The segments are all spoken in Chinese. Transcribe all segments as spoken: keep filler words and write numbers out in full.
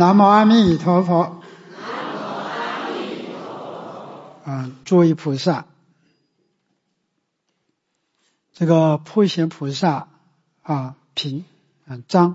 南无阿弥陀佛。啊，诸位菩萨，这个普贤菩萨啊，品啊章，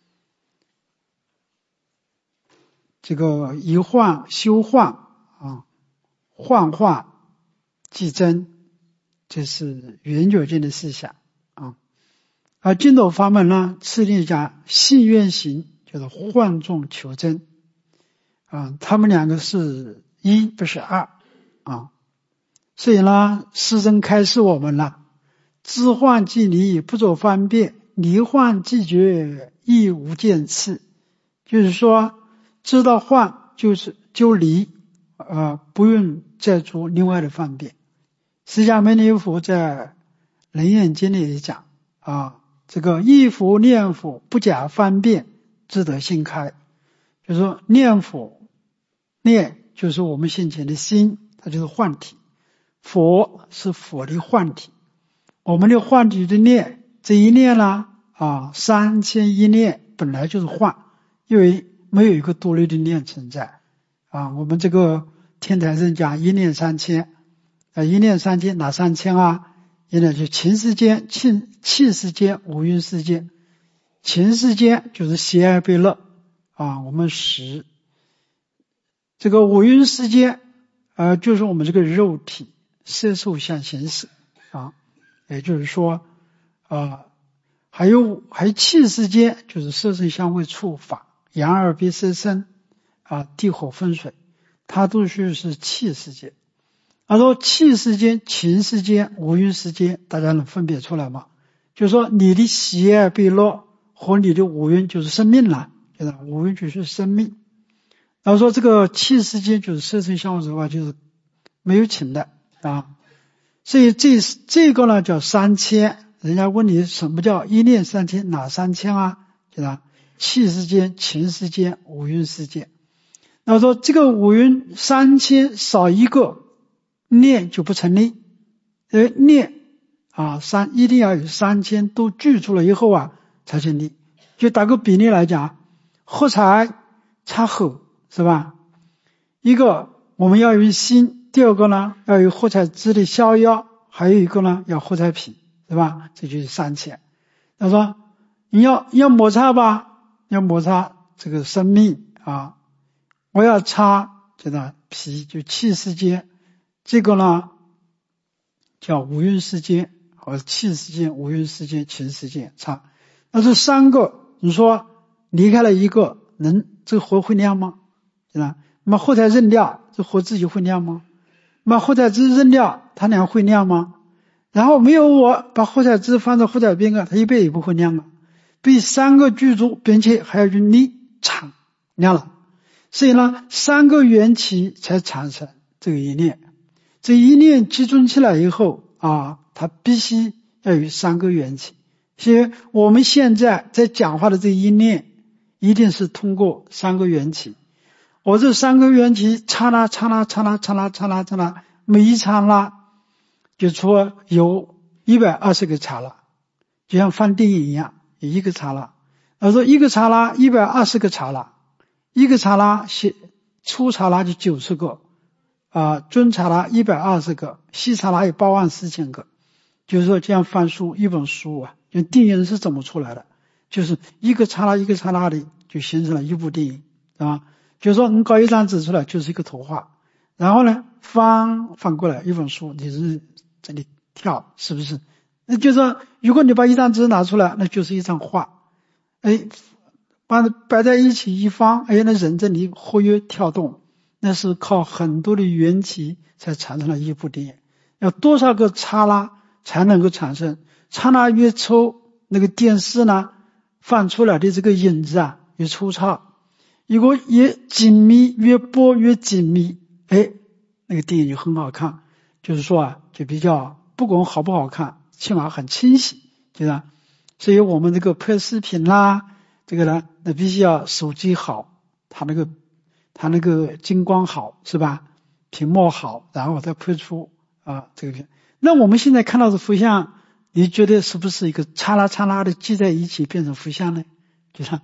这个一幻修幻啊，幻化即真，这是圆觉经的思想啊。而净土法门呢，次第讲信愿行，就是幻众求真啊，他们两个是一，不是二啊。所以呢，师尊开示我们了，知幻即离，不着方便；离幻即觉，亦无见次。就是说，知道幻就是就离，呃，不用再做另外的方便。释迦牟尼佛在楞严经里也讲啊，这个忆佛念佛不假方便，自得心开。就是说，念佛念就是我们现前的心，它就是幻体。佛是佛的幻体，我们的幻体的念，这一念呢啊，三千一念本来就是幻，因为没有一个独立的念存在啊。我们这个天台上讲一念三千啊，一念三千哪三千啊？一念就情世间、气气世间、五蕴世间。情世间就是喜爱悲乐啊，我们识这个五蕴世间，呃，就是我们这个肉体。色受想行识啊，也就是说啊，还有还有气世间，就是色声香味触法，眼耳鼻舌身啊，地火风水，它都是是气世间。而说气世间、情世间、五蕴世间，大家能分别出来吗？就是说你的喜爱悲乐和你的五蕴就是生命了，就是五蕴就是生命。然后说这个气世间就是色声香味触法，就是没有情的。啊，所以这这个呢叫三千。人家问你什么叫一念三千？哪三千啊？对吧？气世间、情世间、五蕴世间。那说这个五蕴三千少一个念就不成立，因为念啊三一定要有三千都具足了以后啊才成立。就打个比例来讲，喝彩插口是吧？一个我们要有心。第二个呢，要有喝彩汁的逍遥，还有一个呢，要喝彩品，是吧？这就是三千。他说，你要要摩擦吧，要摩擦这个生命啊，我要擦这个皮，就气世间，这个呢叫五蕴世间，或者气世间、五蕴世间、情世间擦。那这三个，你说离开了一个，能这个火会亮吗？对吧？那么喝彩扔掉，这火自己会亮吗？把喝彩汁扔掉，它俩会亮吗？然后没有我把喝彩汁放在喝彩边上，它一辈也不会亮了。被三个具足，并且还要去力场亮了。所以呢，三个缘起才产生这个一念。这一念集中起来以后啊，它必须要有三个缘起。所以我们现在在讲话的这一念，一定是通过三个缘起。我这三个缘起，刹那刹那刹那刹那刹那刹那，每一刹那就说有一百二十个刹那，就像放电影一样，有一个刹那。我说一个刹那一百二十个刹那，一个刹那初刹那就九十个啊，中刹那一百二十个，细刹那有八万四千个。就是说这样翻书一本书啊，就电影是怎么出来的？就是一个刹那一个刹那的就形成了一部电影，是吧？就是说你搞一张纸出来就是一个图画，然后呢翻翻过来一本书，你是这里跳，是不是？那就是说如果你把一张纸拿出来，那就是一张画，哎，把它摆在一起一翻，哎，那人这里活跃跳动，那是靠很多的缘起才产生了一部电影。要多少个刹那才能够产生？刹那越抽，那个电视呢放出来的这个影子啊越粗糙。如果越紧密，越播越紧密，哎，那个电影就很好看。就是说啊，就比较不管好不好看，起码很清晰，对吧？所以我们这个拍视频啦，这个呢，那必须要手机好，它那个它那个金光好，是吧？屏幕好，然后再拍出啊这个片。那我们现在看到的佛像，你觉得是不是一个刹那刹那的聚在一起变成佛像呢？对吧？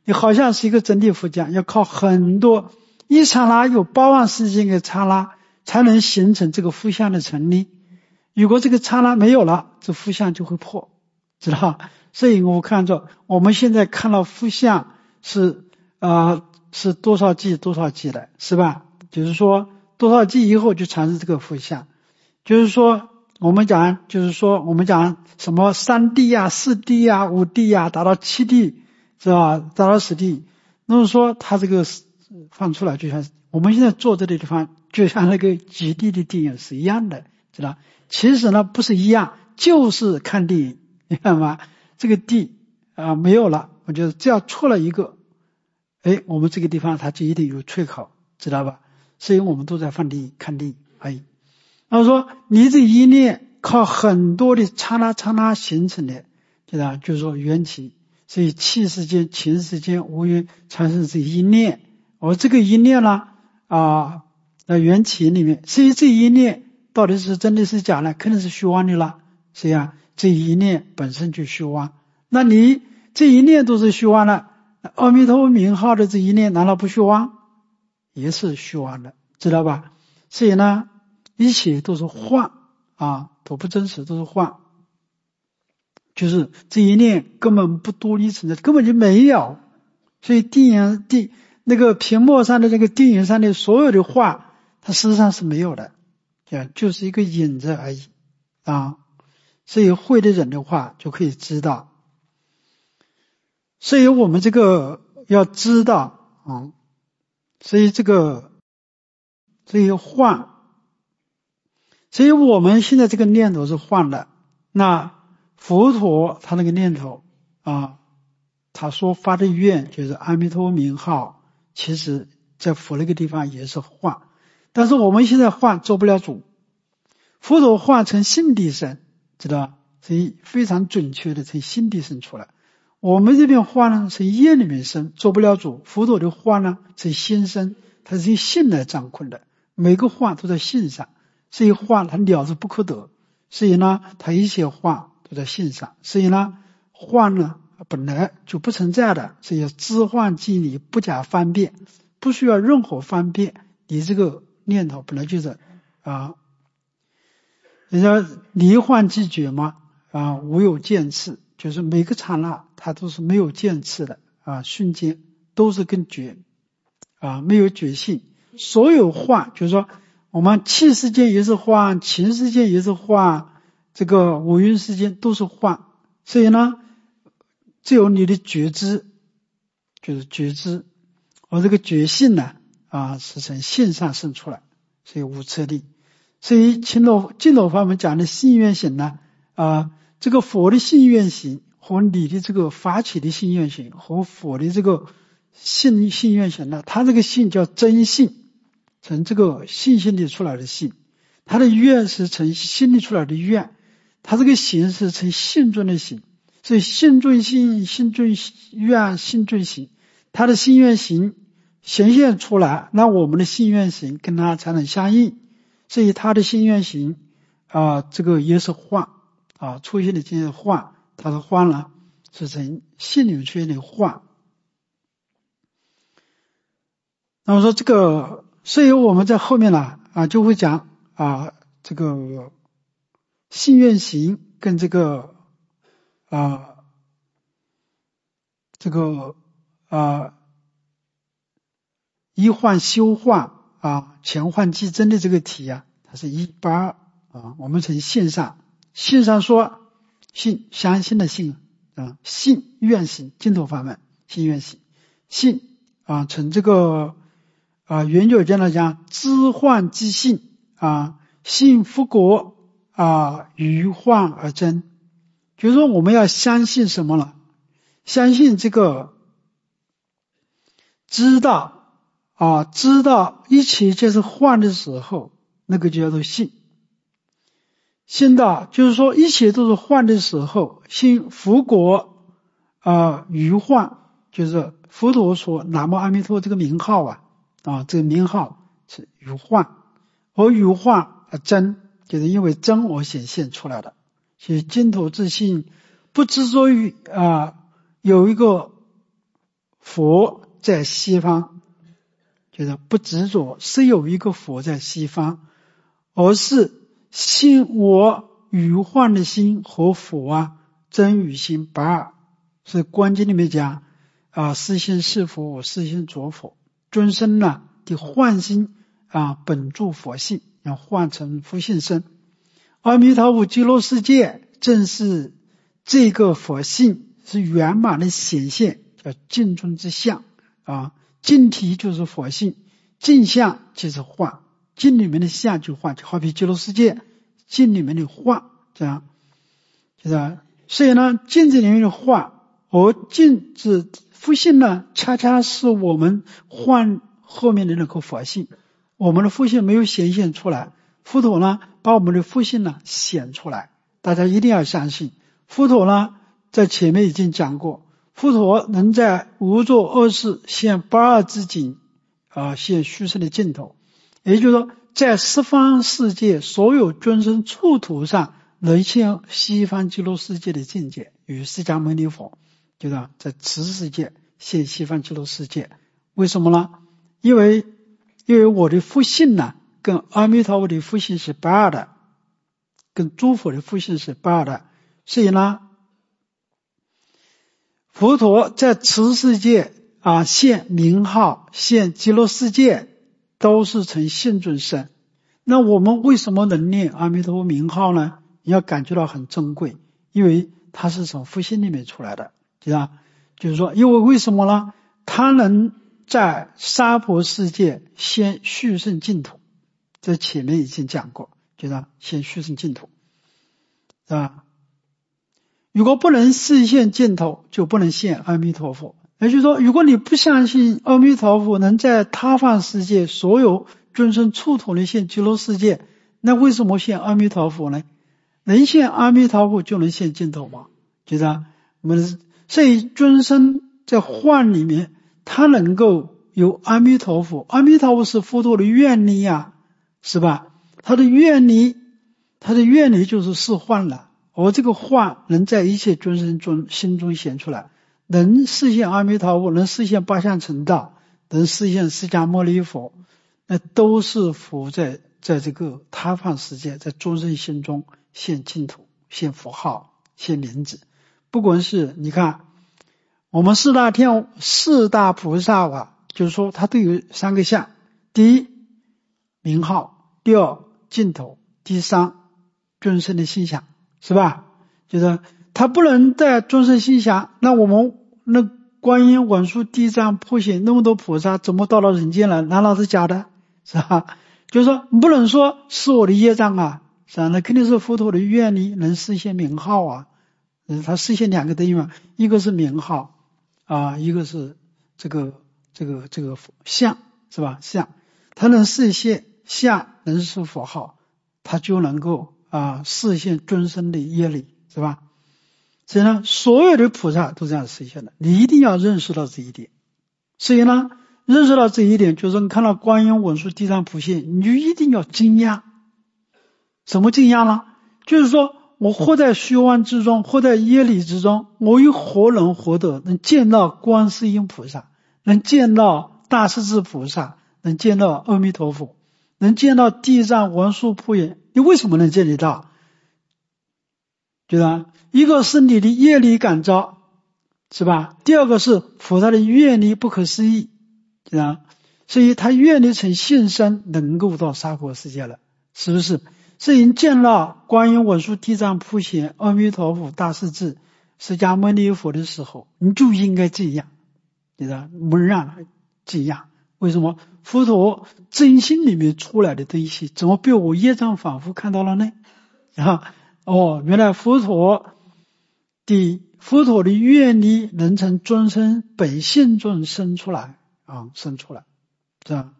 你好像是一个整体佛讲，要靠很多一刹那有八万四千个刹那才能形成这个复相的成立。如果这个刹那没有了，这复相就会破，知道？所以我看着我们现在看到复相是呃是多少季多少季的，是吧？就是说多少季以后就产生这个复相，就是说我们讲就是说我们讲什么三 D 啊四 D 啊五 D 啊达到七 D 是吧？达到十 D， 那么说它这个放出来就像我们现在坐这个地方就像那个极地的电影是一样的，知道？其实呢不是一样，就是看电影，你看吗？这个地啊、呃、没有了，我觉得只要出了一个，哎，我们这个地方它就一定有出口，知道吧？所以我们都在放电影看电影而已。然后说你这一念靠很多的刹那刹那形成的，知道？就是说缘起，所以气世间情世间无缘产生这一念，而这个一念呢啊在缘起里面，所以这一念到底是真的是假的，肯定是虚妄的了。是呀，这一念本身就虚妄，那你这一念都是虚妄了，阿弥陀佛名号的这一念难道不虚妄？也是虚妄的，知道吧？所以呢一切都是幻啊，都不真实，都是幻，就是这一念根本不独立存在，根本就没有。所以电影电那个屏幕上的这个电影上的所有的画，它事实上是没有的，就是一个影子而已啊。所以会的人的话就可以知道，所以我们这个要知道啊，所以这个所以幻，所以我们现在这个念头是幻的，那佛陀他那个念头啊，他说发的愿就是阿弥陀名号，其实在佛那个地方也是幻，但是我们现在幻做不了主，佛陀化成心地身，知道吧？所以非常准确的从心地生出来。我们这边化呢从业里面生，做不了主。佛陀的化呢从心生，它是以性来掌控的，每个化都在性上，所以化它了之不可得，所以呢它一切化都在性上，所以呢化呢本来就不存在的，所以知幻即离，不假方便，不需要任何方便，你这个念头本来就是啊，人家离幻即觉嘛啊，无有见次，就是每个刹那它都是没有见次的啊，瞬间都是跟觉啊，没有觉性。所有幻就是说我们气世间也是幻，情世间也是幻，这个五蕴世间都是幻，所以呢只有你的觉知就是觉知，而这个觉性呢啊是从性上生出来，所以无测力。所以净土净土法门讲的信愿行呢啊，这个佛的信愿行和你的这个发起的信愿行和佛的这个信信愿行呢，它这个信叫真信，从这个信心里出来的信，它的愿是从心里出来的愿，它这个行是从信中的行，所以信中信信中愿信中行，它的信愿行显现出来，那我们的信愿行跟它才能相应。所以他的信愿行啊，这个也是幻啊，出现的这些幻，它的幻呢是从心里面出现的幻。那么说这个，所以我们在后面呢啊就会讲啊，这个信愿行跟这个啊这个啊一幻修幻啊，前幻即真的这个题啊，它是一八啊。我们从信上，信上说信相信的信啊，信愿行净土法门，信愿行信啊，从这个啊圆觉见来讲，知幻即信啊，信复果啊，于幻而真。就是说我们要相信什么了？相信这个知道。啊，知道一切皆是幻的时候，那个就叫做信。信到就是说一切都是幻的时候，信佛果啊于幻，就是佛陀说南无阿弥陀这个名号啊啊，这个名号是于幻，而于幻而真，就是因为真而显现出来的。所以净土自信不执着于啊有一个佛在西方，就是不执着是有一个佛在西方，而是心我与幻的心和佛啊真与心不二。所以观经里面讲啊，是心是佛，是心着佛。尊生呢的幻心啊，本住佛性，要换成佛性身。阿弥陀佛极乐世界正是这个佛性是圆满的显现，叫净中之相啊。净体就是佛性，净相就是幻，净里面的相就幻，就好比极乐世界净里面的幻，这样就是所以呢，镜子里面的幻而镜子佛性呢，恰恰是我们幻后面的那个佛性，我们的佛性没有显现出来，佛陀呢把我们的佛性呢显出来。大家一定要相信，佛陀呢在前面已经讲过，佛陀能在无作恶事现不二之境啊，现虚实的尽头，也就是说在十方世界所有众生处途上能现西方极乐世界的境界，与释迦牟尼佛就是在此世界现西方极乐世界。为什么呢？因为因为我的佛性呢跟阿弥陀佛的佛性是不二的，跟诸佛的佛性是不二的，所以呢佛陀在此世界啊现名号现极乐世界都是成现尊身。那我们为什么能念阿弥陀佛名号呢？你要感觉到很珍贵，因为它是从佛性里面出来的，对吧？就是说因为为什么呢？它能在娑婆世界现续胜净土，这前面已经讲过，就是现续胜净土，是吧？如果不能示现净土，就不能现阿弥陀佛。也就是说，如果你不相信阿弥陀佛能在他方世界所有众生处途的现极乐世界，那为什么现阿弥陀佛呢？能现阿弥陀佛就能现净土吗？就是我们所以众生在幻里面，他能够有阿弥陀佛，阿弥陀佛是佛陀的愿力啊，是吧？他的愿力，他的愿力就是是幻了，而这个幻能在一切众生中心中显出来，能实现阿弥陀佛，能实现八相成道，能实现释迦牟尼佛，那都是佛在在这个他方世界，在众生心中现净土，现佛号，现名字。不管是你看我们四大天四大菩萨啊，就是说他都有三个相，第一名号，第二净土，第三众生的心想，是吧？就是他不能在众生心想，那我们那观音文殊地藏普贤那么多菩萨怎么到了人间来？难道是假的？是吧？就是说你不能说是我的业障啊，是吧？那肯定是佛陀的愿力能实现名号啊。他实现两个等于嘛，一个是名号啊，一个是这个这个这个相，是吧？相他能实现相，能是佛号，他就能够啊实现众生的业力，是吧？所以呢，所有的菩萨都这样实现的，你一定要认识到这一点。所以呢，认识到这一点，就是你看到观音文殊地藏普贤，你就一定要惊讶。什么惊讶呢？就是说我活在虚幻之中，活在业力之中，我又何能活得能见到观世音菩萨，能见到大势至菩萨，能见到阿弥陀佛，能见到地藏文殊普贤？你为什么能见得到？对吧？一个是你的业力感召，是吧？第二个是菩萨的愿力不可思议，对吧？所以他愿力成现身，能够到娑婆世界了，是不是？所以你见到观音文殊地藏普贤阿弥陀佛大势至释迦牟尼佛的时候，你就应该这样，对吧？我们让他这样。为什么？佛陀真心里面出来的东西，怎么被我业障反复看到了呢？啊，哦，原来佛陀的佛陀的愿力能从众生本性中生出来啊，生出来，这样。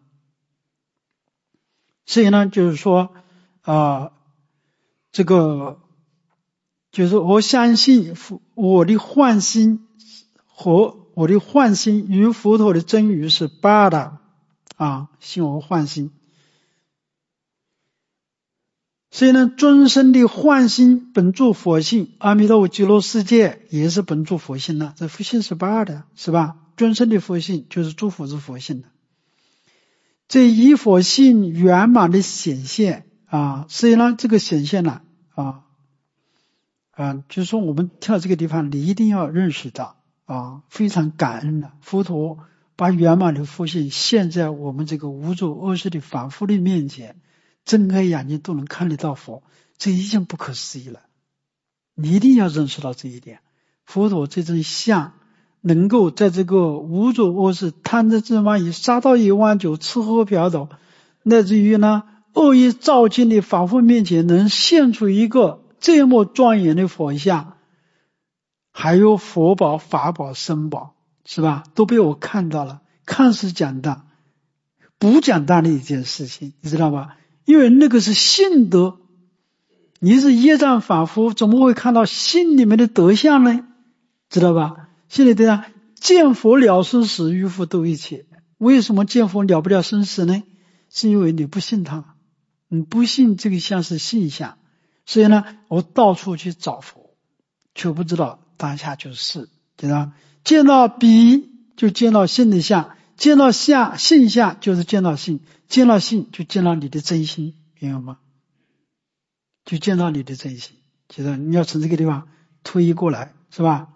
所以呢，就是说啊、呃，这个就是我相信我的幻心和我的幻心与佛陀的真语是不二的啊，信我幻心。所以呢，众生的幻心本住佛性，阿弥陀佛极乐世界也是本住佛性的，这佛性是不二的，是吧？ 尊胜的佛性就是诸佛之佛性的。这一佛性圆满的显现啊，所以呢这个显现呢啊啊就是说我们听到这个地方你一定要认识到啊，非常感恩的佛陀把圆满的佛性现在我们这个无著恶世的凡夫的面前，睁开眼睛都能看得到佛，这已经不可思议了。你一定要认识到这一点，佛陀这尊像能够在这个无著恶世贪嗔痴慢疑杀盗淫妄酒吃喝嫖赌，乃至于呢恶业造尽的凡夫面前能现出一个这么庄严的佛像，还有佛宝法宝僧宝，是吧，都被我看到了，看似简单不简单的一件事情，你知道吧？因为那个是信德，你是业障凡夫，怎么会看到心里面的德相呢？知道吧？心里德相，见佛了生死，与佛斗一切。为什么见佛了不了生死呢？是因为你不信他，你不信这个像是信相，所以呢我到处去找佛，却不知道当下就是，知道见到彼就见到信的相，见到相信相就是见到信，见到信就见到你的真心，明白吗？就见到你的真心，知道你要从这个地方推过来，是吧？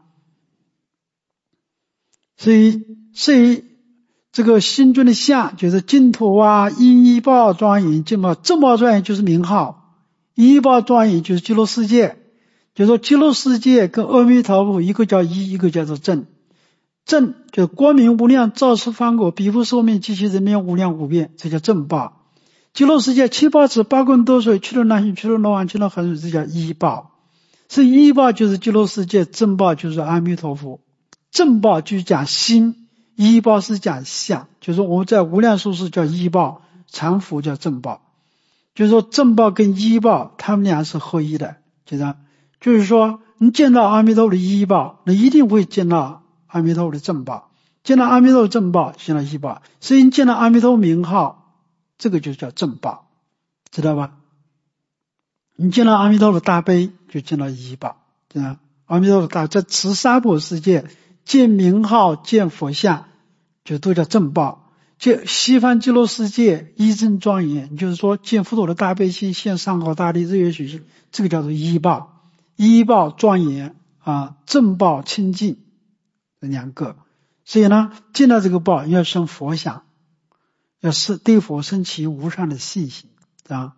所以所以这个心中的相就是净土啊，一报庄严净报，正报庄严就是名号，一报庄严就是极乐世界，就是说极乐世界跟阿弥陀佛一个叫一，一个叫做正。正就是光明无量，照十方国，比佛寿命，极其人面无量无边，这叫正报。极乐世界七宝池八功德水，去了难行，去了罗汉，去了恒水，这叫一报。是一报就是极乐世界，正报就是阿弥陀佛。正报就是讲心，一报是讲相，就是说我们在无量寿世叫一报，常佛叫正报。就是说正报跟一报他们俩是合一的，知道？就是说你见到阿弥陀佛的一报，你一定会见到阿弥陀佛的正报，见到阿弥陀佛的正报，见到一报，所以你见到阿弥陀佛名号，这个就叫正报，知道吧？你见到阿弥陀佛大悲，就见到一报，知道？阿弥陀佛大，在慈沙婆世界见名号见佛像就都叫正报，见西方极乐世界一真庄严，就是说见佛陀的大悲心，现上好大力日月许心，这个叫做一报。一报庄严啊，正报清净，这两个。所以呢见到这个报要生佛想，要是对佛生起无上的信心啊。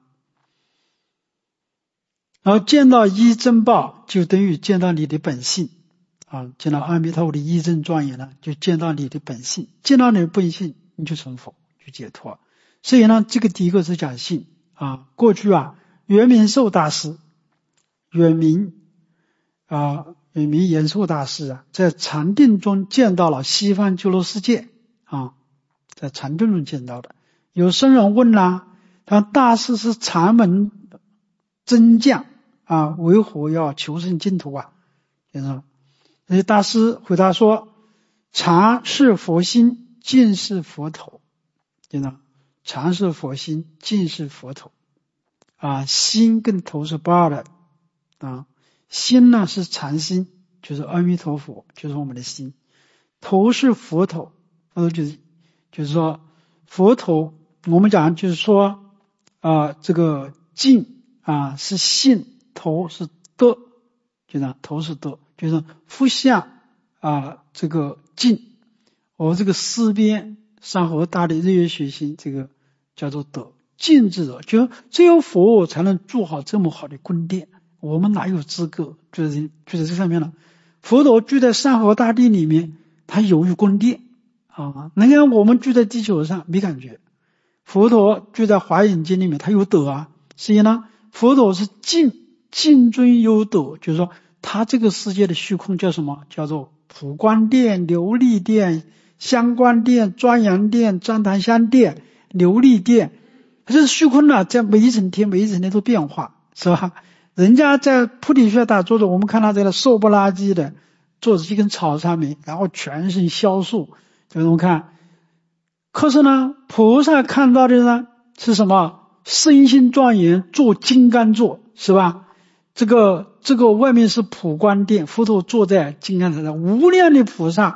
然后见到一真报就等于见到你的本性啊，见到阿弥陀佛的一真庄严呢，就见到你的本性，见到你的本性你就成佛，就解脱。所以呢这个第一个是讲性啊。过去啊圆明寿大师，圆明啊圆明延寿大师啊，在禅定中见到了西方极乐世界啊，在禅定中见到的。有僧人问啦，他大师是禅门真将啊，为何要求生净土啊？所以大师回答说，禅是佛心，净是佛头，禅是佛心，净是佛头啊，心跟头是不二的啊。心呢是禅心，就是阿弥陀佛，就是我们的心。头是佛头，佛头就是就是说佛头，我们讲就是说啊，这个净啊是信，头是德，就是头是德，就是佛像啊这个净，我这个四边山河大地日月雪星，这个叫做德，净智者，就只有佛才能筑好这么好的宫殿，我们哪有资格住在住在这上面呢？佛陀住在山河大地里面，他有一宫殿啊。你看我们住在地球上没感觉，佛陀住在华严经里面，他有德啊。所以呢佛陀是净，净尊有德，就是说他这个世界的虚空叫什么？叫做普光殿、琉璃殿、香光殿、庄严殿、旃檀香殿、琉璃殿，这是虚空呢，在每一层天每一层天都变化，是吧？人家在菩提树大坐着，我们看他在那瘦不拉几的坐着一根草上面，然后全身消瘦，就这么看。可是呢菩萨看到的呢是什么？身心庄严，坐金刚座，是吧？这个这个外面是普光殿，佛陀坐在金刚座上，无量的菩萨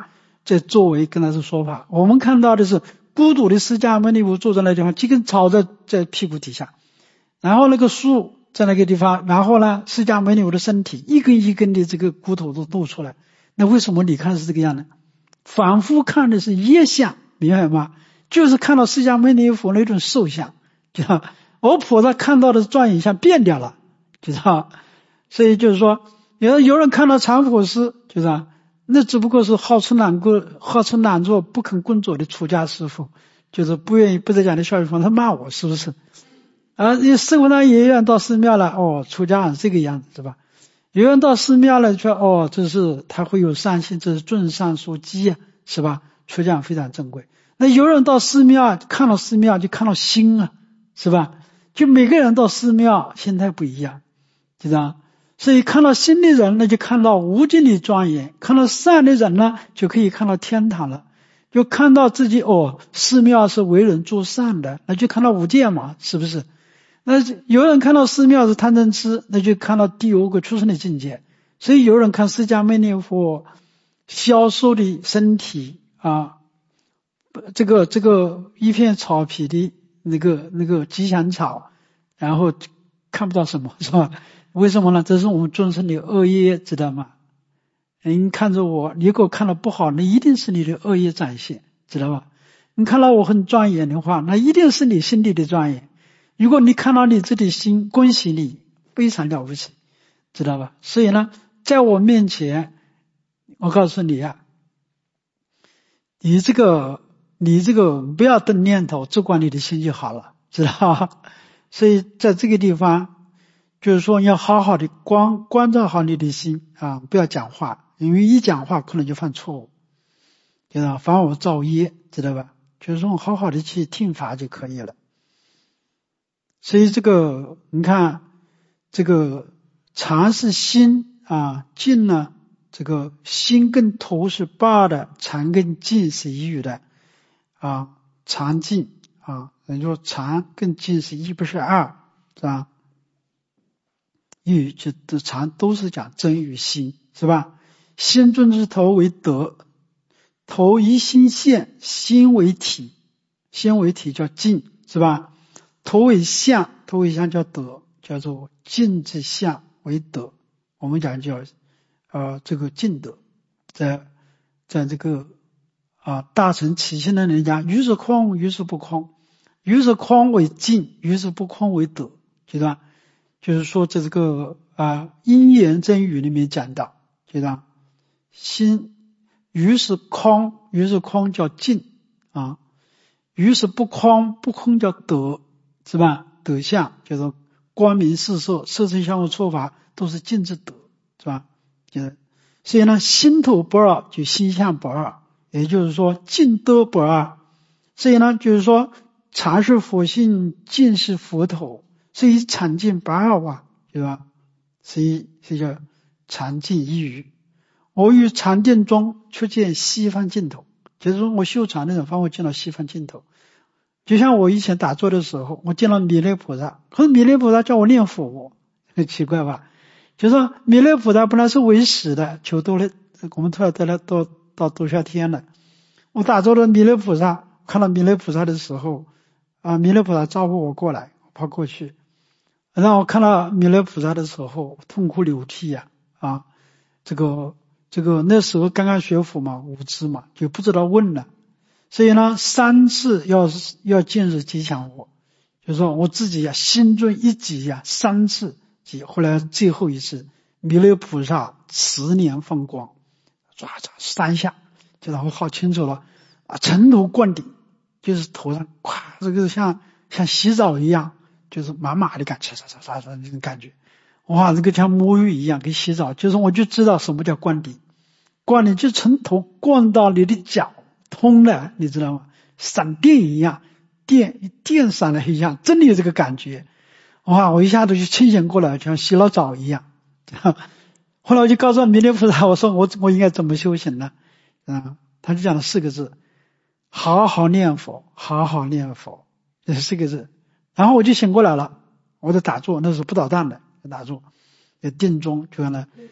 在作为跟他是说法。我们看到的是孤独的释迦牟尼佛坐在那地方，几根草在在屁股底下，然后那个树在那个地方，然后呢释迦牟尼佛的身体一根一根的这个骨头都露出来。那为什么你看是这个样呢？反复看的是业相，明白吗？就是看到释迦牟尼佛那种受相，知道吧？而菩萨看到的庄严相变掉了，知道吧？所以就是说，有有人看到禅法师，知道吧？那只不过是好吃懒做、好吃懒做、不肯工作的出家师傅，就是不愿意不在家里效义佛，他骂我是不是？啊，你生活上也有人到寺庙了，哦，出家人这个样子是吧？有人到寺庙了，说哦，这是他会有善心，这是尊上所积啊，是吧？出家人非常珍贵。那有人到寺庙看到寺庙就看到心啊，是吧？就每个人到寺庙心态不一样，知道？所以看到心的人呢，就看到无尽的庄严；看到善的人呢，就可以看到天堂了。就看到自己哦，寺庙是为人做善的，那就看到无间嘛，是不是？那有人看到寺庙是贪嗔痴，那就看到第五个出生的境界。所以有人看释迦牟尼佛消瘦的身体啊，这个这个一片草皮的那个那个吉祥草，然后看不到什么，是吧？为什么呢？这是我们众生的恶业，知道吗？你看着我，你如果看到不好，那一定是你的恶业展现，知道吧？你看到我很庄严的话，那一定是你心里的庄严。如果你看到你自己心，恭喜你，非常了不起，知道吧？所以呢，在我面前，我告诉你啊，你这个你这个不要动念头，只管你的心就好了，知道吧？所以在这个地方，就是说要好好的关关照好你的心啊，不要讲话，因为一讲话可能就犯错误，知道吧？反我造业，知道吧？就是说好好的去听法就可以了。所以这个你看，这个禅是心啊，静呢，这个心跟头是八的，禅跟静是一语的啊，禅静啊，也就是说禅跟静是一不是二，是吧？一语就的禅都是讲真与心，是吧？心尊之头为德，头以心现，心为体，心为体叫静，是吧？头为相，头为相叫德，叫做静之相为德。我们讲叫呃这个静德，在在这个啊大乘起心的人讲，于是空，于是不空，于是空为静，于是不空为德，知道吧？就是说在这个啊因缘真语里面讲到，知道心于是空，于是空叫静啊，于是不空，不空叫德。是吧？德相叫做光明四摄，色身相互错法都是静之德，是吧？就是所以呢，心头不二就心相不二，也就是说静德不二。所以呢，就是说禅是佛性，静是佛头，所以禅静不二啊，对吧？所以这叫禅静一语。我于禅定中出见西方尽头，就是说我修禅的人方会见到西方尽头。就像我以前打坐的时候，我见到弥勒菩萨，可是弥勒菩萨叫我念佛，很奇怪吧？就说弥勒菩萨本来是为实的，求多了，我们突然得了到到多少天了。我打坐的弥勒菩萨，看到弥勒菩萨的时候，啊，弥勒菩萨招呼我过来，我跑过去，然后我看到弥勒菩萨的时候，痛哭流涕呀、啊，啊，这个这个那时候刚刚学佛嘛，无知嘛，就不知道问了。所以呢，三次要要见识吉祥我，就是说我自己呀、啊，心中一急呀、啊，三次急。后来最后一次，弥勒菩萨十年放光，唰唰三下，就让我好清楚了啊，尘头灌顶，就是头上咵，这个像像洗澡一样，就是麻麻的感觉，唰唰唰唰那种感觉，哇，这个像沐浴一样，跟洗澡，就是我就知道什么叫灌顶，灌顶就从头灌到你的脚。通了，你知道吗？闪电一样，电电闪了一样，真的有这个感觉。哇！我一下子就清醒过来，像洗了澡一样。后来我就告诉弥勒菩萨，我说我我应该怎么修行呢？啊，他就讲了四个字：好好念佛，好好念佛，这是四个字。然后我就醒过来了，我在打坐，那时候不捣蛋的打坐，在定中就看了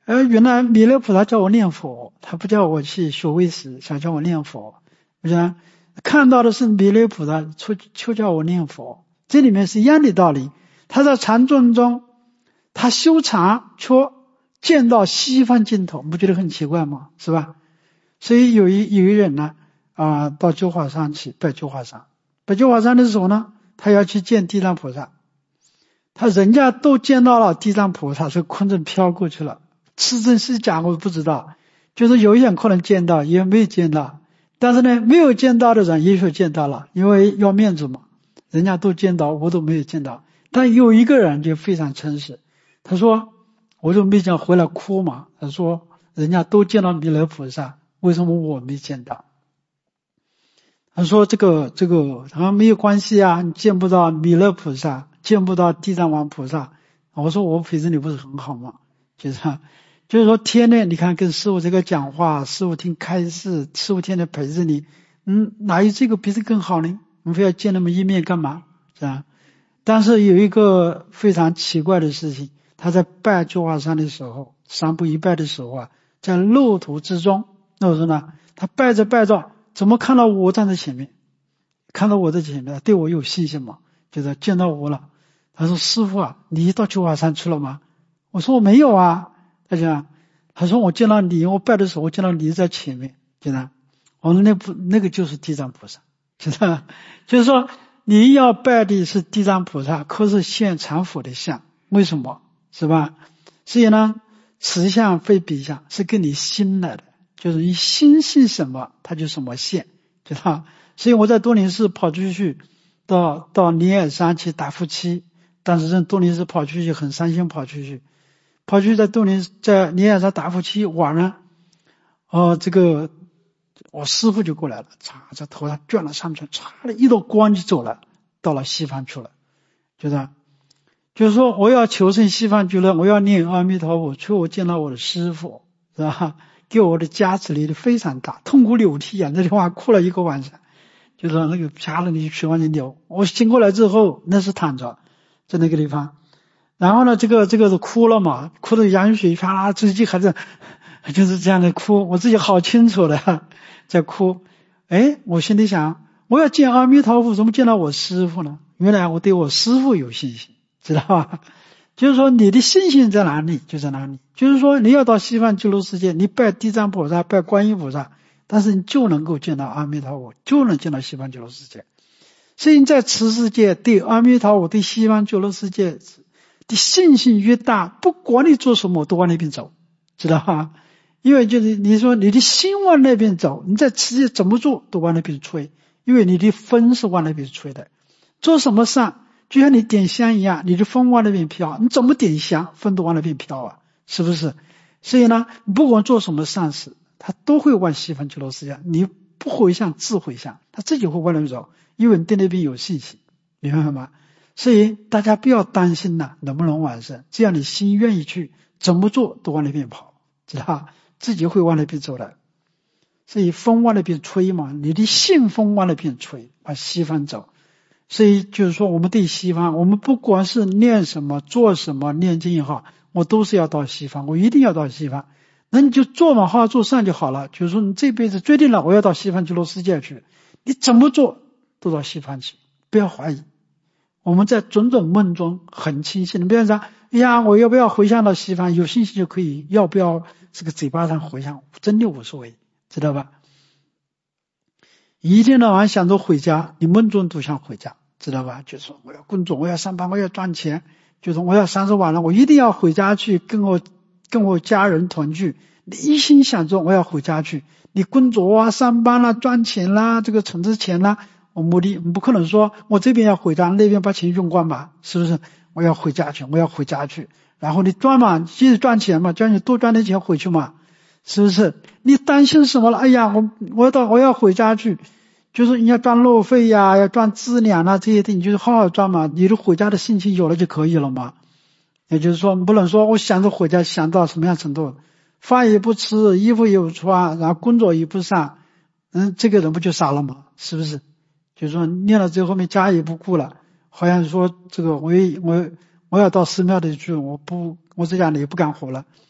呃，原来弥勒菩萨叫我念佛，他不叫我去学唯识，想叫我念佛。我想看到的是弥勒菩萨，求求叫我念佛，这里面是一样的道理。他在禅宗中，他修禅却见到西方净土，不觉得很奇怪吗？是吧？所以有一有一人呢，啊、呃，到鸠华山去拜鸠华山，拜鸠华山的时候呢，他要去见地藏菩萨，他人家都见到了地藏菩萨，是空中飘过去了，是真是假我不知道，就是有一人可能见到，也没有见到，但是呢，没有见到的人也许见到了，因为要面子嘛，人家都见到，我都没有见到。但有一个人就非常诚实，他说我就没想回来哭嘛，他说人家都见到弥勒菩萨，为什么我没见到？他说这个这个他说没有关系啊，你见不到弥勒菩萨，见不到地藏王菩萨。我说我陪着你不是很好吗？就是就是说天天你看跟师父这个讲话，师父听开示，师父天天陪着你，嗯，哪有这个比这更好呢？我们非要见那么一面干嘛？是吧？但是有一个非常奇怪的事情，他在拜鸠华山的时候，三步一拜的时候啊，在路途之中，那我说呢，他拜着拜着，怎么看到我站在前面？看到我在前面，对我有信心嘛？就是见到我了。他说师父啊，你到鸠华山去了吗？我说我没有啊。他讲，他说我见到你，我拜的时候我见到你在前面，知道？我说那不那个就是地藏菩萨，知道？就是说你要拜的是地藏菩萨，可是现禅佛的像，为什么？是吧？所以呢，此相非彼相，是跟你心来的，就是你心信什么，它就什么现，知道？所以我在多林寺跑出去，到到尼尔山去打夫妻，但是在多林寺跑出去很伤心，跑出去，跑出去在多林在尼尔山打夫妻晚上，哦，这个我师父就过来了，嚓，在头上转了上去，嚓的一道光就走了，到了西方去了，就是就是说我要求生西方极乐，我要念阿弥陀佛，求我见到我的师父，是吧？给我的加持力非常大，痛哭流涕啊，那句话哭了一个晚上，就是那个啪的你血往里流。我醒过来之后，那是躺着在那个地方，然后呢，这个这个是哭了嘛，哭的羊水啪啦，自己还是就是这样的哭，我自己好清楚的在哭。哎，我心里想，我要见阿弥陀佛，怎么见到我师父呢？原来我对我师父有信心，知道吧？就是说你的信心在哪里就在哪里，就是说你要到西方极乐世界，你拜地藏菩萨，拜观音菩萨，但是你就能够见到阿弥陀佛，就能见到西方极乐世界。所以你在此世界对阿弥陀佛，对西方极乐世界的信心越大，不管你做什么都往那边走，知道吧？因为就是你说你的心往那边走，你在此界怎么做都往那边吹，因为你的风是往那边吹的。做什么善，就像你点香一样，你的风往那边飘，你怎么点香，风都往那边飘啊，是不是？所以呢，不管做什么善事，它都会往西方极乐世界。你不回向自回向，它自己会往那边走，因为你对那边有信心，明白吗？所以大家不要担心呐，能不能往生，只要你心愿意去，怎么做都往那边跑，知道吧？自己会往那边走的。所以风往那边吹嘛，你的信风往那边吹，往西方走。所以就是说我们对西方，我们不管是念什么做什么，念经也好，我都是要到西方，我一定要到西方。那你就做嘛，好好做善就好了。就是说你这辈子决定了我要到西方极乐世界去，你怎么做都到西方去，不要怀疑。我们在种种梦中很清晰，你不要说哎呀我要不要回向到西方，有信心就可以，要不要这个嘴巴上回向真的无所谓，知道吧？一天到晚想着回家，你梦中都想回家，知道吧？就是说我要工作，我要上班，我要赚钱，就是我要三十万了，我一定要回家去跟我跟我家人团聚。你一心想着我要回家去，你工作啊上班啦、啊、赚钱啦、啊、这个存着钱啦、啊，我目的不可能说我这边要回家，那边把钱用光吧，是不是？我要回家去，我要回家去，然后你赚嘛，继续赚钱嘛，叫你多赚点钱回去嘛，是不是？你担心什么了？哎呀，我我要到我要回家去，就是你要赚路费呀，要赚资粮啊这些东西，就是好好赚嘛。你的回家的心情有了就可以了嘛。也就是说，不能说我想着回家想到什么样程度，饭也不吃，衣服也不穿，然后工作也不上，嗯，这个人不就傻了吗？是不是？就是说念了之后后面家也不顾了，好像说这个我我我要到寺庙里去，我不我这家里也不敢活了。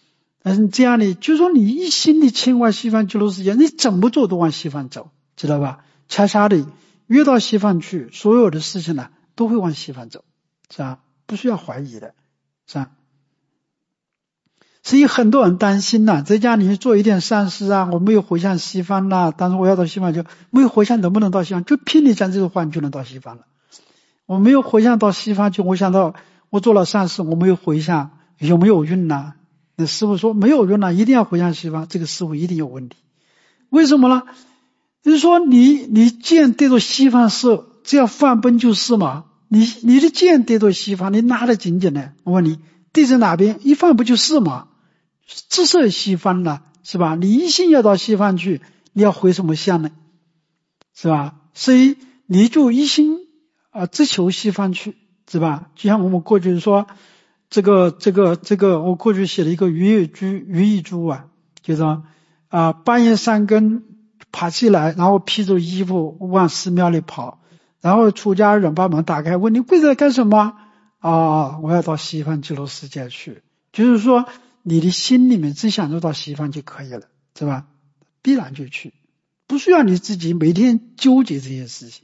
嗯，这样的，就说你一心的牵往西方极乐世界，你怎么做都往西方走，知道吧？恰恰的越到西方去，所有的事情呢都会往西方走，是吧？不需要怀疑的，是吧？所以很多人担心呐，在家里面做一点善事啊，我没有回向西方啦，但是我要到西方就没有回向，能不能到西方？就凭你讲这个话，你就能到西方了。我没有回向到西方去，我想到我做了善事，我没有回向，有没有用呢？那师父说没有用呢，一定要回向西方，这个师父一定有问题。为什么呢？就是说你你剑对着西方射，这样放奔就是嘛。你你的剑对着西方，你拿得紧紧的，我问你对着哪边一放不就是嘛？直射西方了，是吧？你一心要到西方去，你要回什么向呢？是吧？所以你就一心啊，只求西方去，是吧？就像我们过去说，这个这个这个，我过去写了一个余义珠，余义珠啊，就是说啊，半夜三更爬起来，然后披着衣服往寺庙里跑，然后出家人把门打开，问你跪在干什么？啊，我要到西方极乐世界去。就是说你的心里面只想着到西方就可以了，是吧？必然就去，不需要你自己每天纠结这些事情。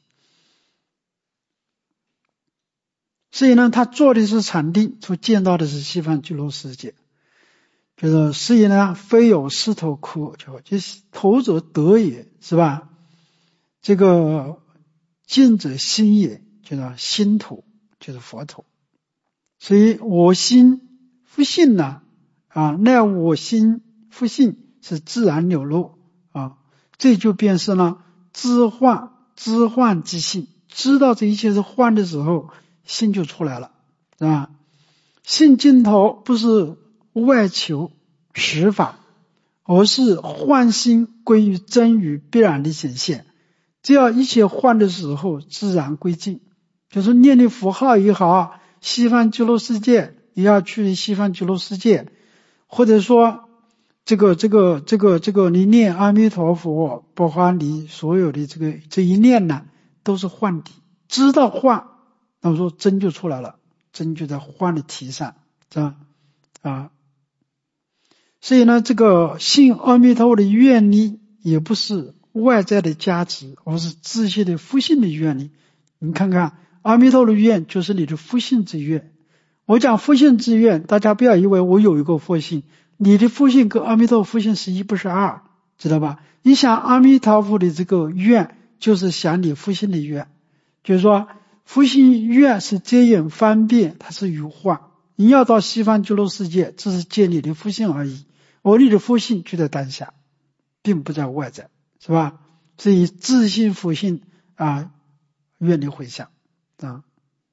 所以呢，他做的是禅定，所见到的是西方极乐世界。就是所以呢，非有是头苦，就就是头者德也，是吧？这个见者心也，就是心头，就是佛头。所以我心不信呢，啊，那我心不信是自然流露啊，这就便是呢，知幻知幻即性，知道这一切是幻的时候，心就出来了，是吧？性尽头不是外求实法，而是幻心归于真与必然的显现。只要一切幻的时候，自然归净。就是念的符号也好，西方极乐世界也要去西方极乐世界，或者说这个这个这个这个你念阿弥陀佛，包括你所有的这个这一念呢，都是幻体。知道幻，那么说真就出来了，真就在幻的体上，是吧？啊，所以呢，这个信阿弥陀佛的愿力也不是外在的加持，而是自信的复性的愿力。你看看阿弥陀佛的愿就是你的复性之愿。我讲复性之愿，大家不要以为我有一个复性，你的复性跟阿弥陀佛复性是一不是二，知道吧？你想阿弥陀佛的这个愿，就是想你复性的愿，就是说复性愿是接引方便，它是有幻。你要到西方极乐世界，这是借你的复性而已，而你的复性就在当下，并不在外在，是吧？所以自性复性啊，愿力回向啊。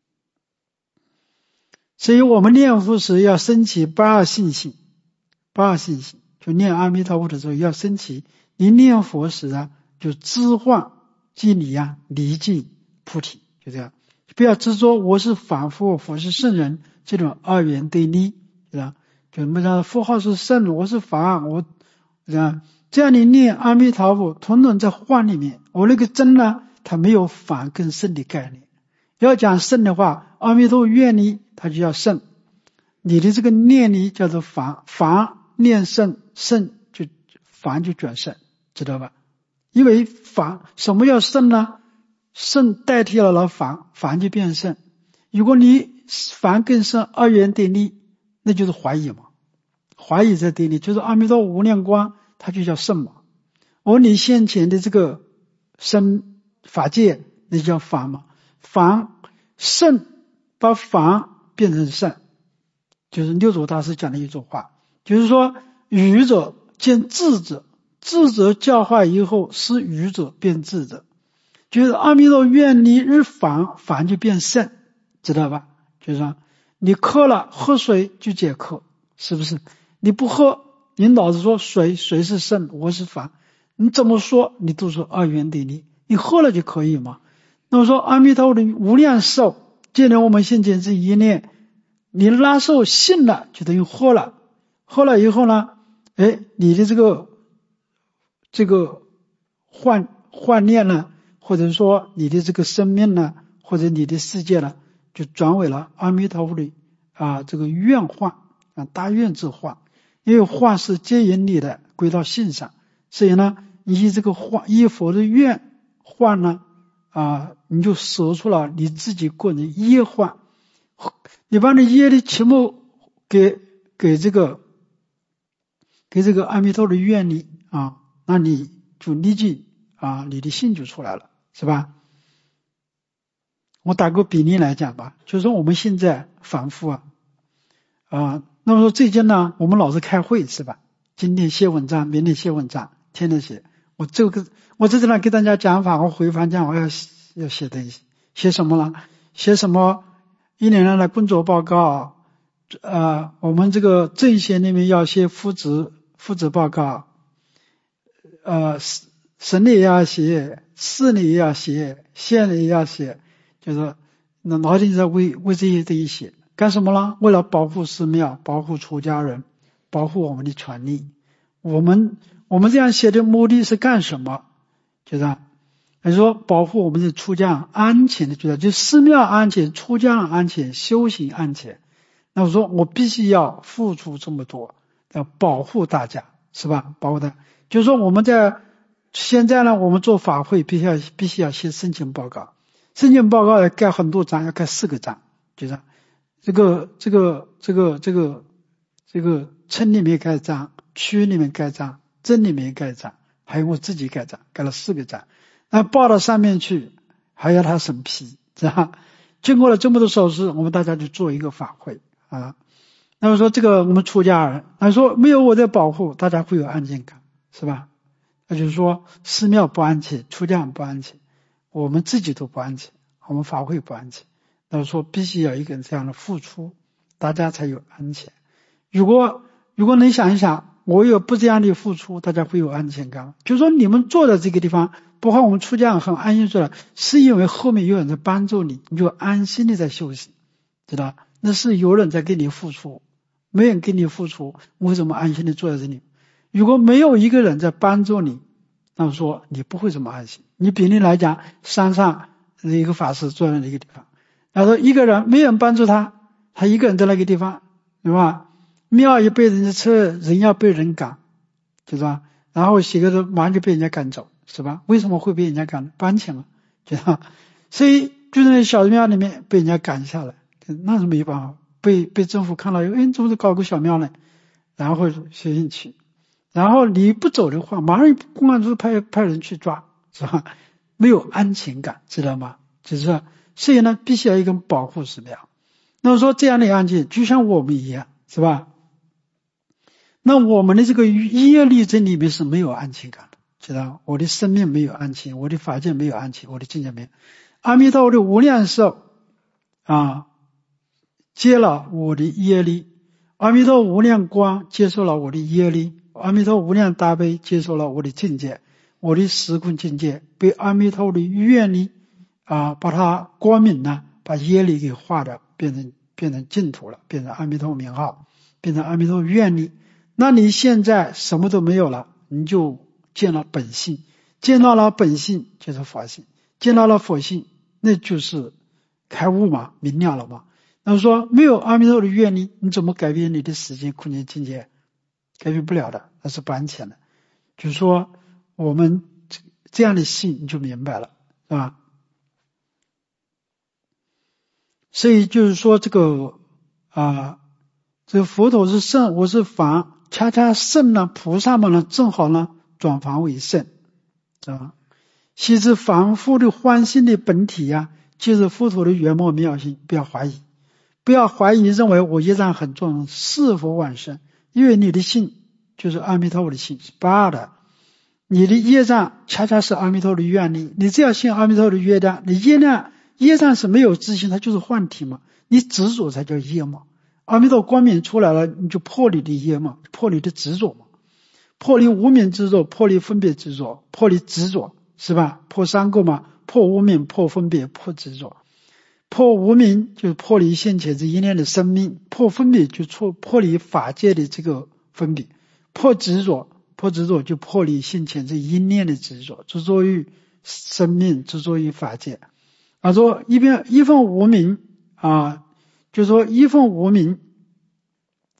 所以我们念佛时要升起八二信心，八二信心，就念阿弥陀佛的时候要升起。你念佛时啊，就知幻即离啊，离尽菩提，就这样。不要执着我是凡夫，佛是圣人这种二元对立，是吧？就什么叫佛号是圣，我是凡，我这样这样你念阿弥陀佛，统统在幻里面。我那个真呢，它没有凡跟圣的概念。要讲圣的话，阿弥陀佛愿力它就叫圣，你的这个念力叫做凡，凡念圣，圣就凡就转圣，知道吧？因为凡什么叫圣呢？圣代替了了凡，凡就变圣。如果你凡跟圣二元对立，那就是怀疑嘛，怀疑在对立，就是阿弥陀无量光，它就叫圣嘛。而你先前的这个圣法界，那就叫凡嘛。凡圣把凡变成圣，就是六祖大师讲的一句话，就是说愚者见智者，智者教化以后使愚者变智者，就是阿弥陀愿力日凡，凡就变圣，知道吧？就是说你渴了喝水就解渴，是不是？你不喝，你老是说水水是圣，我是凡，你怎么说你都是二元对立，你喝了就可以吗？那么说阿弥陀佛的无量寿，既然我们现前这一念，你拉受信了就等于喝了，喝了以后呢，哎，你的这个这个幻幻念呢，或者说你的这个生命呢，或者你的世界呢，就转为了阿弥陀佛的啊这个愿幻啊大愿之幻。 因为化是接引你的归到性上，所以呢，你以这个化，以佛的愿化呢，啊，你就舍出了你自己个人业化，你把你业的期末给给这个给这个阿弥陀的愿力啊，那你就立即啊，你的性就出来了，是吧？我打个比例来讲吧，就是说我们现在反复啊啊，那么说最近呢，我们老是开会是吧？今天写文章，明天写文章，天天写。我这个我在这里给大家讲法，我回访讲我要要写东西，写什么呢？写什么一年来的工作报告，呃，我们这个政协里面要写负责负责报告，呃，省里也要写，市里也要写，县里也要写，就是那老天在为为这些东西写，干什么呢？为了保护寺庙，保护出家人，保护我们的权利。我们我们这样写的目的是干什么？就是还说保护我们的出家安全的，就是就寺庙安全，出家安全，修行安全。那我说我必须要付出这么多，要保护大家，是吧？保护大家，就是说我们在现在呢，我们做法会必须要必须要写申请报告，申请报告要盖很多章，要盖四个章，就是这个这个这个这个这个村里面盖章，区里面盖章，镇里面盖章，还有我自己盖章，盖了四个章。那报到上面去，还要他审批，是吧？经过了这么多手续，我们大家就做一个法会啊。那么说这个我们出家人，他说没有我在保护，大家会有安全感，是吧？那就是说寺庙不安全，出家人不安全，我们自己都不安全，我们法会不安全。那么说必须要一个人这样的付出，大家才有安全。如果如果能想一想，我有不这样的付出，大家会有安全感。就是说你们坐在这个地方，包括我们出家人很安心坐了，是因为后面有人在帮助你，你就安心的在休息，知道？那是有人在给你付出，没人给你付出，为什么安心的坐在这里？如果没有一个人在帮助你，那么说你不会这么安心。你比例来讲，山上一个法师坐在那个地方，他说一个人没人帮助他，他一个人在那个地方，对吧？庙也被人家撤，人要被人赶，就是吧？然后写个马上就被人家赶走，是吧？为什么会被人家赶？搬迁了，对吧？所以就在小庙里面被人家赶下来，那是没办法，被被政府看到，哎，怎么搞个小庙呢？然后写进去，然后你不走的话，马上公安处派派人去抓，是吧？没有安全感，知道吗？就是说，所以呢，必须要一个保护寺庙。那么说这样的安全，就像我们一样，是吧？那我们的这个业力这里面是没有安全感的，知道？我的生命没有安全，我的法界没有安全，我的境界没有。阿弥陀佛的无量寿啊，接了我的业力；阿弥陀无量光接受了我的业力；阿弥陀无量大悲接受了我的境界，我的时空境界被阿弥陀的愿力啊，把它光明呢，把业力给化掉，变成变成净土了，变成阿弥陀名号，变成阿弥陀愿力。那你现在什么都没有了，你就见了本性，见到了本性就是佛性，见到了佛性，那就是开悟嘛，明了了嘛。那么说没有阿弥陀的愿力，你怎么改变你的时间空间境界？改变不了的，那是不安全的。就是说我们这样的性你就明白了，是吧？所以就是说这个啊，这个佛陀是圣，我是凡。恰恰圣呢，菩萨们呢，正好呢转凡为圣，啊，悉知凡夫的欢心的本体呀、啊，就是佛陀的圆满妙性，不要怀疑，不要怀疑，认为我业障很重，是否往生？因为你的性就是阿弥陀佛的性，是不二的。你的业障恰恰是阿弥陀的愿力，你只要信阿弥陀的业障，你业障业障是没有自信，它就是幻体嘛，你执着才叫业嘛。阿弥陀光明出来了，你就破你的业嘛，破你的执着嘛，破你无明执着，破你分别执着，破你执着，是吧？破三个嘛，破无明，破分别，破执着。破无明就是破离现前这一念的生命，破分别就破破离法界的这个分别，破执着，破执着就破离现前这一念的执着，执着于生命，执着于法界。啊，说一边一份无明啊。就说一份无明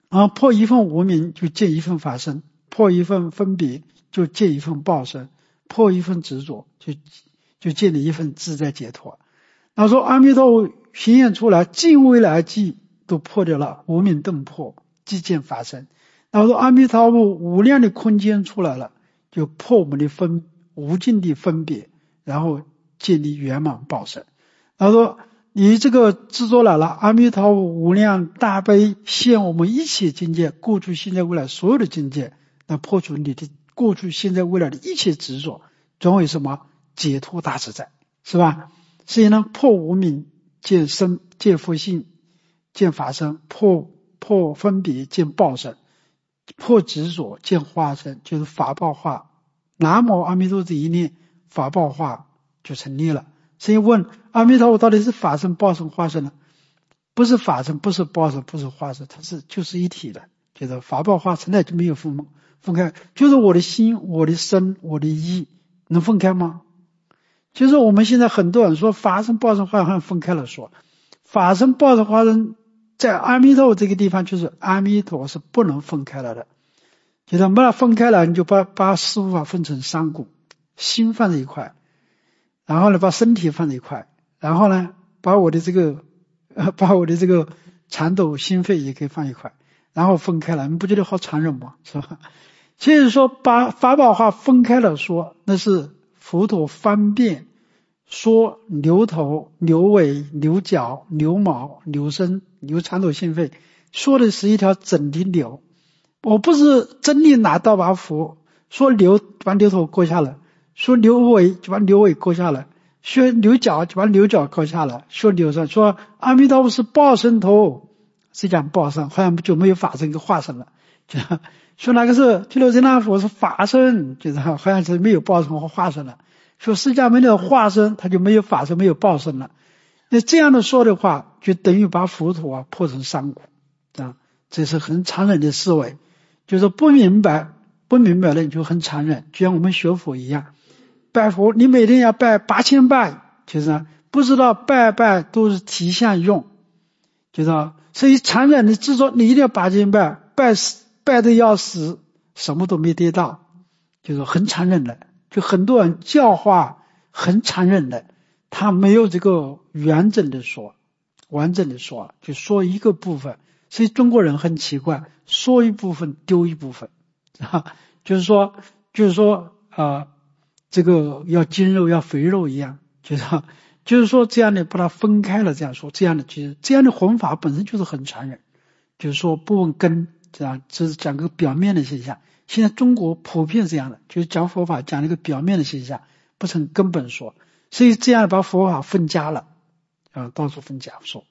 然后破一份无明就见一份法身，破一份分别就见一份报身，破一份执着就就见了一份自在解脱。然后说阿弥陀佛显现出来，尽未来际都破掉了，无明顿破，即见法身。然后说阿弥陀佛无量的空间出来了，就破我们的分无尽的分别，然后建立圆满报身。然后说你这个制作来了，阿弥陀佛无量大悲现我们一切境界，过去现在未来所有的境界，那破除你的过去现在未来的一切执着，转为什么解脱大自在，是吧？所以呢，破无明见身见佛性见法身，破破分别见报身，破执着见化身，就是法报化。南无阿弥陀这一念，法报化就成立了。所以问阿弥陀佛到底是法身报身化身呢？不是法身，不是报身，不是化身，它是就是一体的，就是法报化从来就没有分分开，就是我的心我的身我的意能分开吗？就是我们现在很多人说法身报身化身分开了说，法身报身化身在阿弥陀佛这个地方，就是阿弥陀是不能分开了的。就是把它分开了，你就把把事物法分成三股，心放在一块，然后呢把身体放在一块，然后呢把我的这个把我的这个缠斗心肺也可以放一块，然后分开了，你不觉得好残忍吗？是吧？其实说把法宝化分开了说，那是佛陀方便说牛头牛尾牛角牛毛牛身牛缠斗心肺，说的是一条整的牛。我不是真的拿刀把斧，说牛把牛头割下来，说牛尾就把牛尾割下来，说牛角就把牛角割下来，说牛身，说阿弥陀佛是报身头，是讲报身，好像就没有法身跟化身了。就说那个是毗卢遮那佛是法身，就是好像是没有报身和化身了。说释迦牟尼的化身，他就没有法身没有报身了。那这样的说的话，就等于把佛陀啊破成三股啊，这是很残忍的思维。就是不明白不明白的你就很残忍，就像我们学佛一样，拜佛你每天要拜八千拜，就是不知道拜拜都是提相用，就是所以残忍的执着，你一定要八千拜，拜拜的要死，什么都没得到，就是很残忍的。就很多人教化很残忍的，他没有这个完整的说完整的说，就说一个部分。所以中国人很奇怪，说一部分丢一部分啊，就是说就是说啊、呃，这个要筋肉要肥肉一样，就是就是说这样的把它分开了，这样说这样的其实这样的弘法本身就是很残忍，就是说不问根，这样只是讲个表面的现象。现在中国普遍这样的，就是讲佛法讲一个表面的现象，不成根本说，所以这样把佛法分家了啊，到处分家说。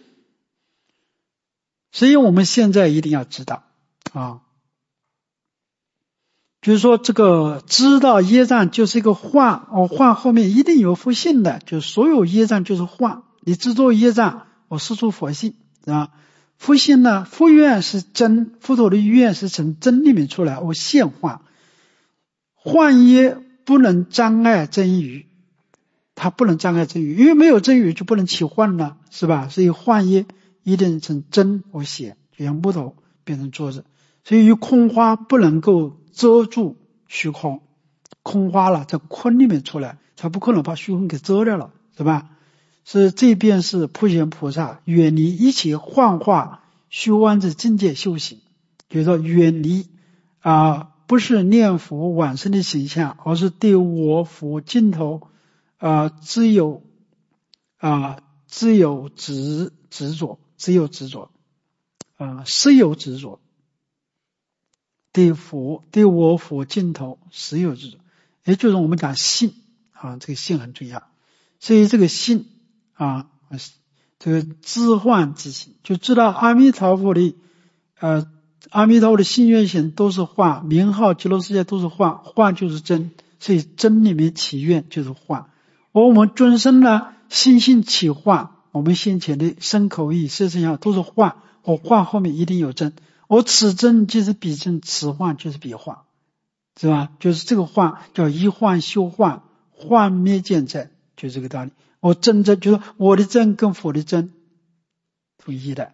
所以我们现在一定要知道啊，就是说这个知道业障就是一个幻，哦，幻后面一定有佛性的，就是所有业障就是幻，你制作业障，我是出佛性啊。佛性呢，佛愿是真，佛陀的愿是从真里面出来，我现幻，幻业不能障碍真语，它不能障碍真语，因为没有真语就不能起幻了，是吧？所以幻业一定从真而显，就像木头变成桌子，所以空花不能够遮住虚空，空花了在空里面出来，它不可能把虚空给遮掉了，是吧？所以这边是普贤菩萨远离一切幻化虚妄之境界修行，就是说远离啊、呃，不是念佛往生的形象，而是对我佛尽头啊、呃，只有啊、呃，只有执执着，只有执着啊，实有执着，对佛对我佛尽头实有执着，也就是我们讲信啊，这个信很重要。所以这个信啊，这个知幻之心，就知道阿弥陀佛的呃，阿弥陀佛的心愿行都是幻，名号极乐世界都是幻，幻就是真，所以真里面起愿就是幻。而我们尊生呢，心性起幻，我们先前的身口意色身相都是幻，而幻后面一定有真，而此真即是彼真，此幻就是彼幻，是吧？就是这个幻叫一幻修幻，幻灭见真，就这个道理。我真真就是我的真跟佛的真不一的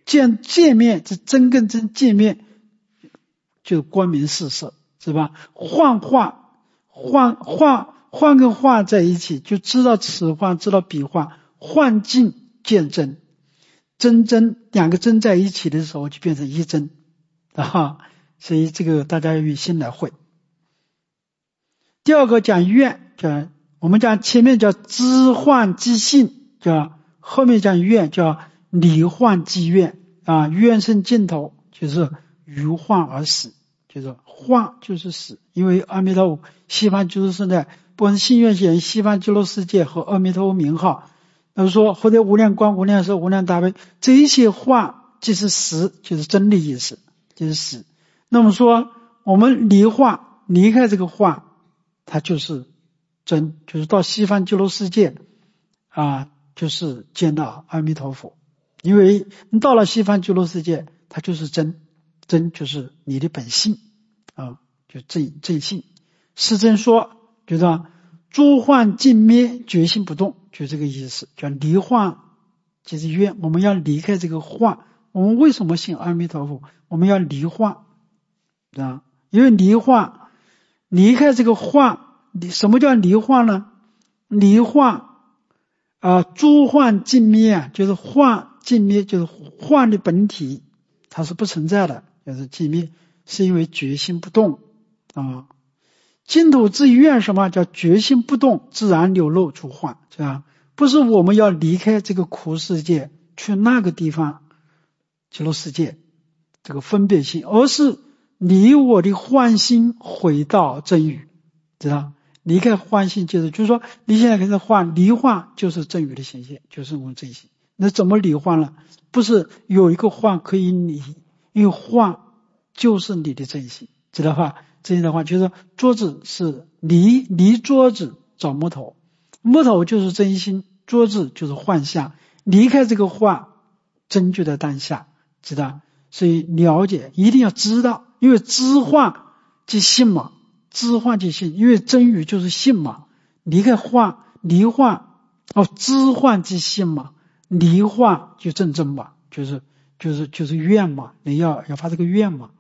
见界面，这真跟真界面就光明四色，是吧？幻化，幻幻幻跟化在一起，就知道此幻，知道彼幻，幻境见真，真真两个真在一起的时候就变成一真啊。所以这个大家要用心来会。第二个讲愿，叫我们讲前面叫知幻即性，叫后面讲愿，叫离幻即愿啊。愿生尽头，就是于幻而死，就是幻就是死。因为阿弥陀佛西方极乐世界，不管是信愿显西方极乐世界和阿弥陀佛名号，那么说或者无量光、无量寿、无量大悲，这一些幻即是实，就是真的意思，就是实。那么说我们离幻，离开这个幻，它就是真，就是到西方极乐世界啊，就是见到阿弥陀佛。因为你到了西方极乐世界，它就是真，真就是你的本性啊，就正正性。世尊说，就说诸幻尽灭，觉性不动，就这个意思，叫离幻即是愿。我们要离开这个幻。我们为什么信阿弥陀佛？我们要离幻啊，因为离幻，离开这个幻。什么叫离幻呢？离幻啊，诸幻尽灭啊，就是幻尽灭，就是幻的本体，它是不存在的，就是尽灭，是因为觉性不动啊。净土之愿什么叫觉性不动，自然流露出幻，是吧？不是我们要离开这个苦世界去那个地方极乐世界这个分别心，而是离我的幻心回到真语，知道？离开幻性就是就是说你现在开始幻，离幻就是真语的显现，就是我们真心。那怎么离幻了？不是有一个幻可以离，因为幻就是你的真心，知道吧？真心的话就是桌子是离离桌子找木头，木头就是真心，桌子就是幻象，离开这个幻，真就在当下，知道？所以了解一定要知道，因为知幻即性嘛，知幻即性，因为真语就是性嘛，离开幻离幻哦，知幻即性嘛，离幻就正真嘛，就是就是就是愿嘛，你要要发这个愿嘛。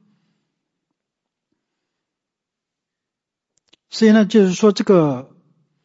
所以呢，就是说这个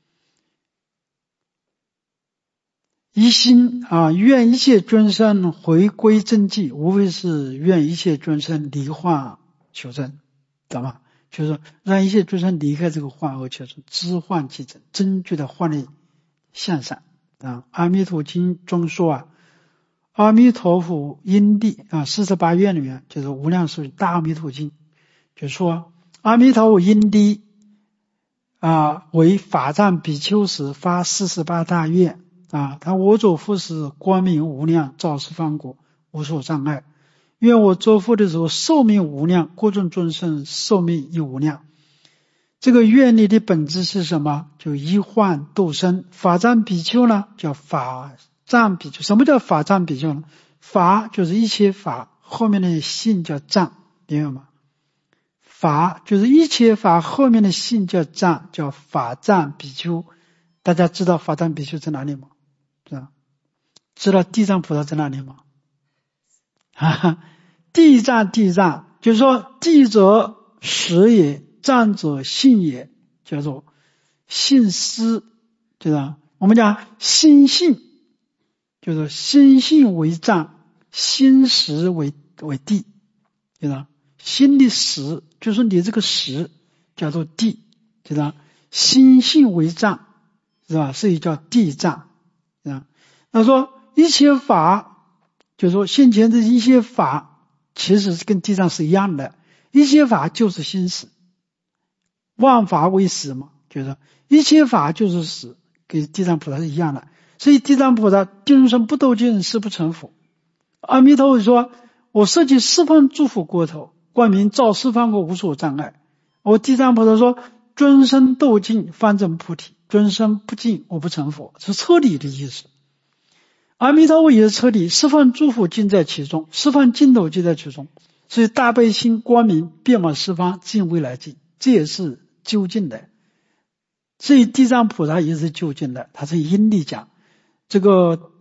一心啊，愿一切众生回归真谛，无非是愿一切众生离幻求真，懂吗？就是让一切众生离开这个幻而求真，知幻即真，真就在幻的向上啊。阿弥陀经中说啊，阿弥陀佛因地啊，四十八愿里面就是无量寿大阿弥陀经，就说阿弥陀佛因地啊，为法藏比丘时发四十八大愿啊，他我作佛时光明无量，照十方国无所障碍。愿我作佛的时候寿命无量，各种众生寿命亦无量。这个愿力的本质是什么？就一幻度生。法藏比丘呢，叫法藏比丘。什么叫法藏比丘呢？法就是一切法，后面的性叫藏，明白吗？法就是一切法后面的性叫藏，叫法藏比丘。大家知道法藏比丘在哪里吗？知道知道地藏菩萨在哪里吗？哈哈，地藏地藏就是说地者实也，藏者性也，叫做性思，知道？我们讲心性，就是心性为藏，心识为为地，知道？心的识就是你这个识叫做地，知道？心性为藏，是吧？所以叫地藏，是吧？他说一切法，就是说现前的一些法其实是跟地藏是一样的，一切法就是心识，万法为识嘛，就是说一切法就是识，跟地藏菩萨是一样的。所以地藏菩萨定生不斗尽，誓不成佛。阿弥陀佛说，我设计十方诸佛国土，光明照十方国无所障碍。我地藏菩萨说，尊生斗尽，方证菩提，尊生不尽，我不成佛，是彻底的意思。阿弥陀佛也是彻底，十方诸佛尽在其中，十方尽头尽在其中，所以大悲心光明遍满十方，尽未来尽，这也是究竟的。所以地藏菩萨也是究竟的，他是因力讲，这个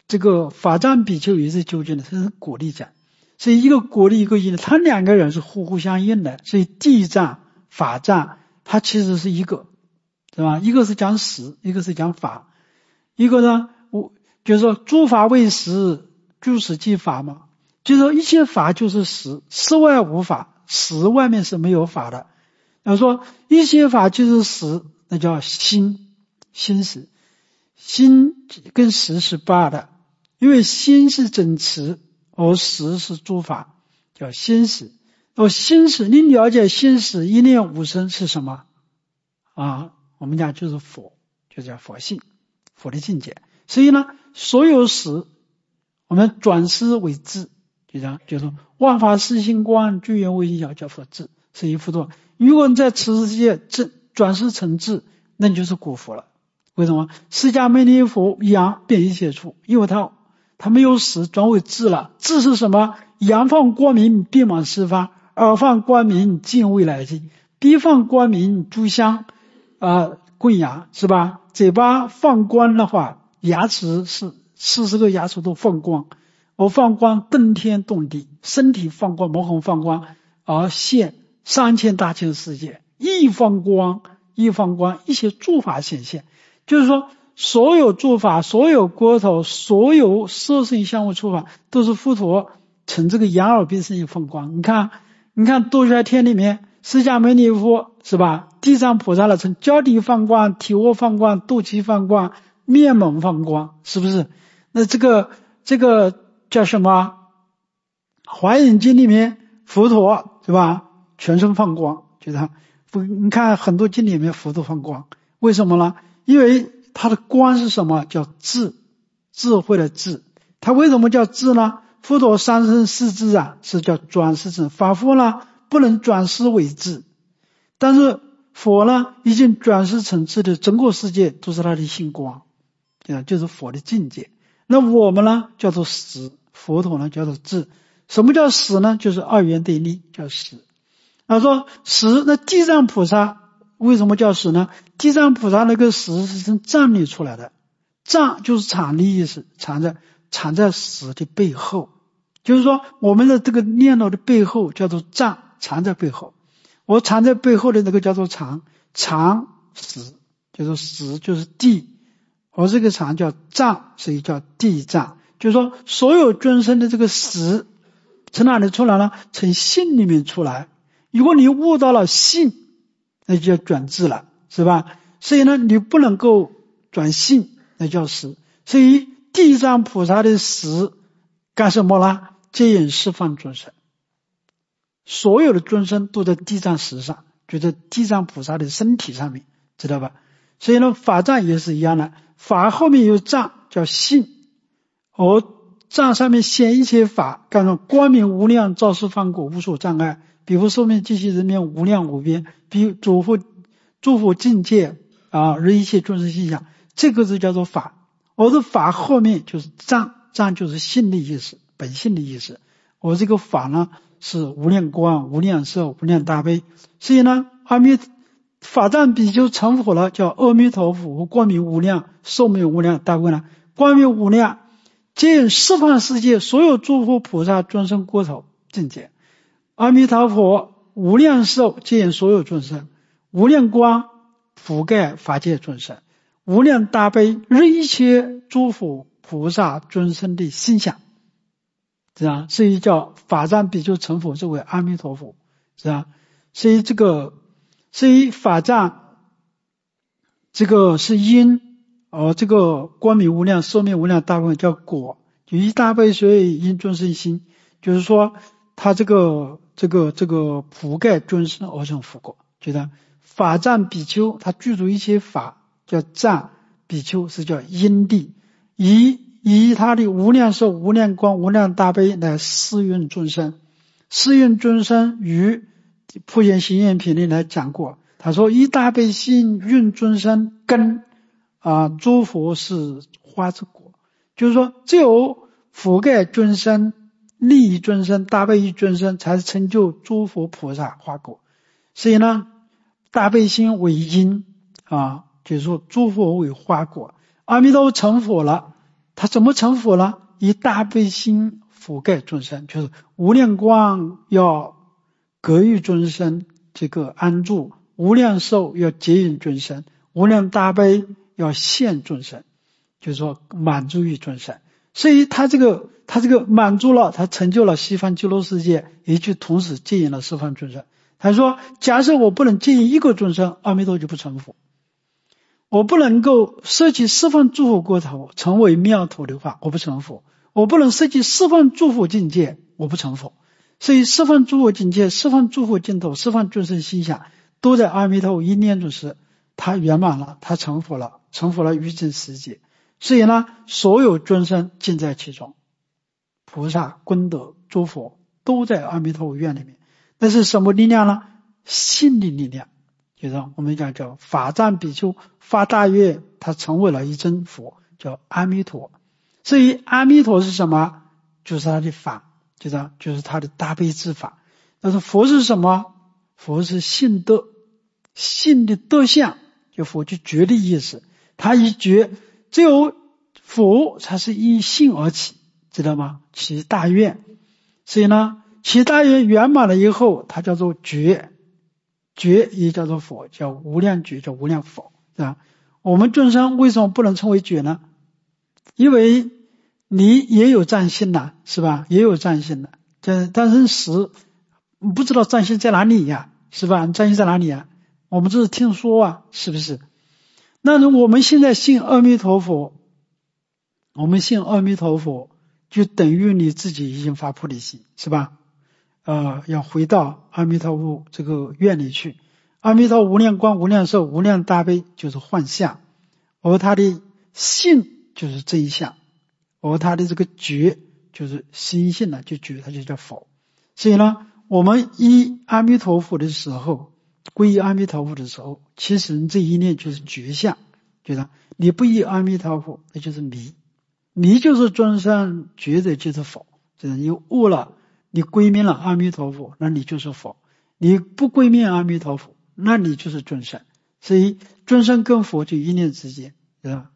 这个法藏比丘也是究竟的，这是果力讲，所以一个果力一个因力，它两个人是互互相应的，所以地藏法藏它其实是一个，是吧？一个是讲实，一个是讲法，一个呢，我就是说诸法为实，诸实即法嘛，就是说一切法就是实，实外无法，实外面是没有法的。要说一切法就是实，那叫心，心实，心跟实是八的，因为心是真实，而实是诸法，叫心实。而心实，你了解心实一念无生是什么啊？我们讲就是佛，就叫佛性，佛的境界。所以呢，所有实我们转思为智，就这样，就是说万法实性观，具缘为因效，叫佛智，是一佛陀。如果你在此世界智转世成智，那你就是果佛了。为什么？释迦牟尼佛阳遍一切处，因为他他没有实，转为智了。智是什么？阳放光明，遍满十方；耳放光明，尽未来际；鼻放光明，诸香啊供养，是吧？嘴巴放光的话，牙齿是四十个牙齿都放光，而放光登天动地，身体放光，毛孔放光，而现三千大千世界，一放光，一放光，一切诸法显现。就是说，所有诸法，所有国土，所有色身相位处法，都是佛陀乘这个眼耳鼻身意放光。你看，你看多学天里面，释迦牟尼佛是吧？地藏菩萨了，从脚底放光，体窝放光，肚脐放光，面猛放光，是不是？那这个这个叫什么？华严经里面佛陀是吧？全身放光，就是他。你看很多经里面佛陀放光，为什么呢？因为它的光是什么？叫智，智慧的智。它为什么叫智呢？佛陀三身四智啊，是叫转世成。法佛呢，不能转世为智，但是佛呢，已经转世成智的整个世界都是他的性光，就是佛的境界。那我们呢，叫做实，佛陀呢叫做智。什么叫实呢？就是二元对立，叫实。他说实，那地藏菩萨为什么叫实呢？地藏菩萨那个实是从藏里出来的，藏就是藏的意思，藏在藏在实的背后，就是说我们的这个念头的背后叫做藏，藏在背后。我藏在背后的那个叫做藏，藏实就是实就是地，而这个藏叫藏，所以叫地藏。就是说所有众生的这个实从哪里出来呢？从性里面出来。如果你悟到了性，那就叫转智了，是吧？所以呢，你不能够转性，那叫实。所以地藏菩萨的实干什么呢？接引释放众生，所有的众生都在地藏实上，就在地藏菩萨的身体上面，知道吧？所以呢，法藏也是一样的，法后面有藏叫性，而藏上面显一切法，干什么？光明无量，照十方果，无所障碍。比如寿命极其人面无量无边，比如诸佛诸佛境界啊，人一切众生心想，这个是叫做法。而这法后面就是藏，藏就是性的意思，本性的意思。而这个法呢是无量光、无量寿、无量大悲。所以呢，阿弥法藏比丘成佛了，叫阿弥陀佛，光明无量，寿命无量，大悲呢，光明无量，接引十方世界所有诸佛菩萨众生国土境界。阿弥陀佛无量寿，接引所有众生；无量光覆盖法界众生；无量大悲日一切诸佛菩萨众生的心想，这样，所以叫法藏比丘成佛，这为阿弥陀佛，是吧？所以这个，所以法藏这个是因，而这个光明无量、寿命无量大悲叫果，就一大悲所以因众生心，就是说他这个。这个这个覆盖众生而成佛果，觉得法藏比丘他具足一切法，叫藏比丘是叫因地，以以他的无量寿、无量光、无量大悲来施运众生，施运众生于普贤行愿品里来讲过，他说以大悲心运众生根啊，诸佛是花之果，就是说只有覆盖众生。利益众生，大悲益众生，才是成就诸佛菩萨花果。所以呢，大悲心为因啊，就是说诸佛为花果。阿弥陀佛成佛了， 他怎么成佛呢？以大悲心覆盖众生，就是无量光要给予众生这个安住，无量寿要接引众生，无量大悲要现众生，就是说满足于众生。所以他这个他这个满足了，他成就了西方极乐世界，也就同时接引了十方众生。他说假设我不能接引一个众生，阿弥陀就不成佛。我不能够摄取十方诸佛国土成为妙土的话，我不成佛。我不能摄取十方诸佛境界，我不成佛。所以十方诸佛境界、十方诸佛净土、十方众生心想，都在阿弥陀佛一念中时，他圆满了，他成佛了，成佛了于真世界。所以呢，所有众生尽在其中，菩萨、功德、诸佛都在阿弥陀佛院里面。那是什么力量呢？信的力量。就是我们讲叫法藏比丘发大愿，他成为了一真佛，叫阿弥陀。所以阿弥陀是什么？就是他的法，就是就是他的大悲之法。但是佛是什么？佛是信德，信的德相，就佛就觉的意思。他一觉，只有佛才是因信而起，知道吗？起大愿。所以呢，起大愿圆满了以后，它叫做觉。觉也叫做佛，叫无量觉，叫无量佛，是吧？我们众生为什么不能称为觉呢？因为你也有藏心呐，是吧？也有藏心的，但但是实不知道藏心在哪里呀，是吧？藏心在哪里呀？我们只是听说啊，是不是？那我们现在信阿弥陀佛，我们信阿弥陀佛，就等于你自己已经发菩提心，是吧？呃，要回到阿弥陀佛这个院里去。阿弥陀无量光、无量寿、无量大悲就是幻象，而他的性就是真相，而他的这个觉就是心性呢，就觉它就叫佛。所以呢，我们依阿弥陀佛的时候，皈依阿弥陀佛的时候，其实这一念就是觉相，觉得你不依阿弥陀佛，那就是迷，迷就是众生，觉的就是佛，就是你悟了。你归命了阿弥陀佛，那你就是佛；你不归命阿弥陀佛，那你就是众生。所以众生跟佛就一念之间，对吧？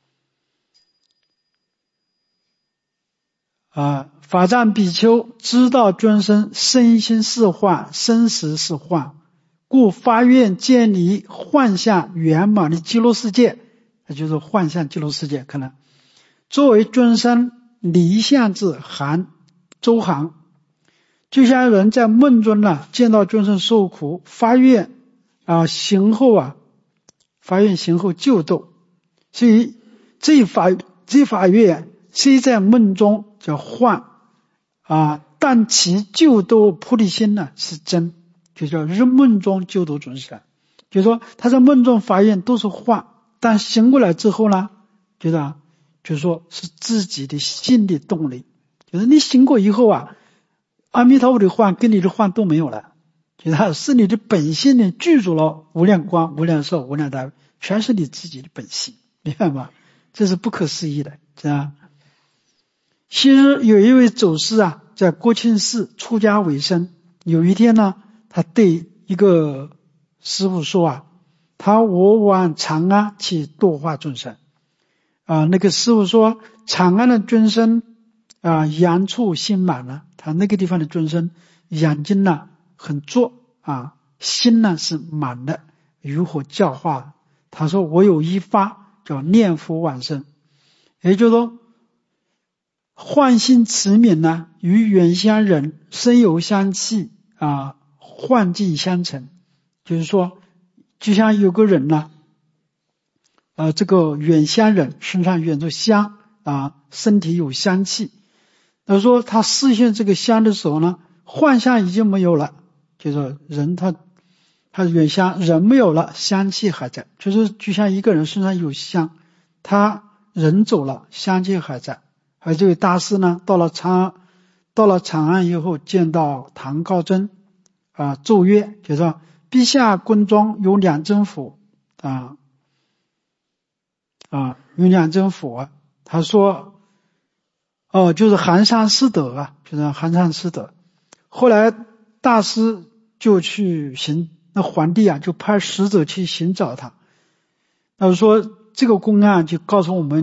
啊，法藏比丘知道众生身心是幻，生死是幻，故发愿建立幻象圆满的极乐世界，那就是幻象极乐世界。可能作为众生离相之行周行。就像人在梦中呢，见到众生受苦，发愿啊行后啊，发愿行后救度。所以这法这法愿虽在梦中叫幻啊，但其救度菩提心呢是真，就叫入梦中救度众生。就是说他在梦中发愿都是幻，但醒过来之后呢，觉得就是说是自己的心的动力，就是你醒过以后啊。阿弥陀佛的幻跟你的幻都没有了，就是是你的本性呢具足了无量光、无量寿、无量大悲，全是你自己的本性，明白吗？这是不可思议的，是吧？昔日有一位祖师啊，在国清寺出家为僧，有一天呢，他对一个师父说啊，他我往长安去度化众生啊。那个师父说，长安的众生啊，阳处心满了。他那个地方的众生眼睛呢很浊啊，心呢是满的，如何教化？他说我有一法叫念佛往生，也就是说幻心慈悯呢，与远乡人身有香气啊，幻境相成。就是说就像有个人呢呃，这个远乡人身上远着香啊，身体有香气。他说他视线这个香的时候呢，幻象已经没有了，就是人他他远香人没有了，香气还在，就是就像一个人身上有香，他人走了，香气还在。而这位大师呢，到了长到了长安以后，见到唐高僧啊，奏曰，就说陛下宫中有两尊佛啊啊，有两尊佛。他说哦，就是寒山师德啊，就是寒山师德。后来大师就去寻，那皇帝啊就派使者去寻找他。他说这个公案就告诉我们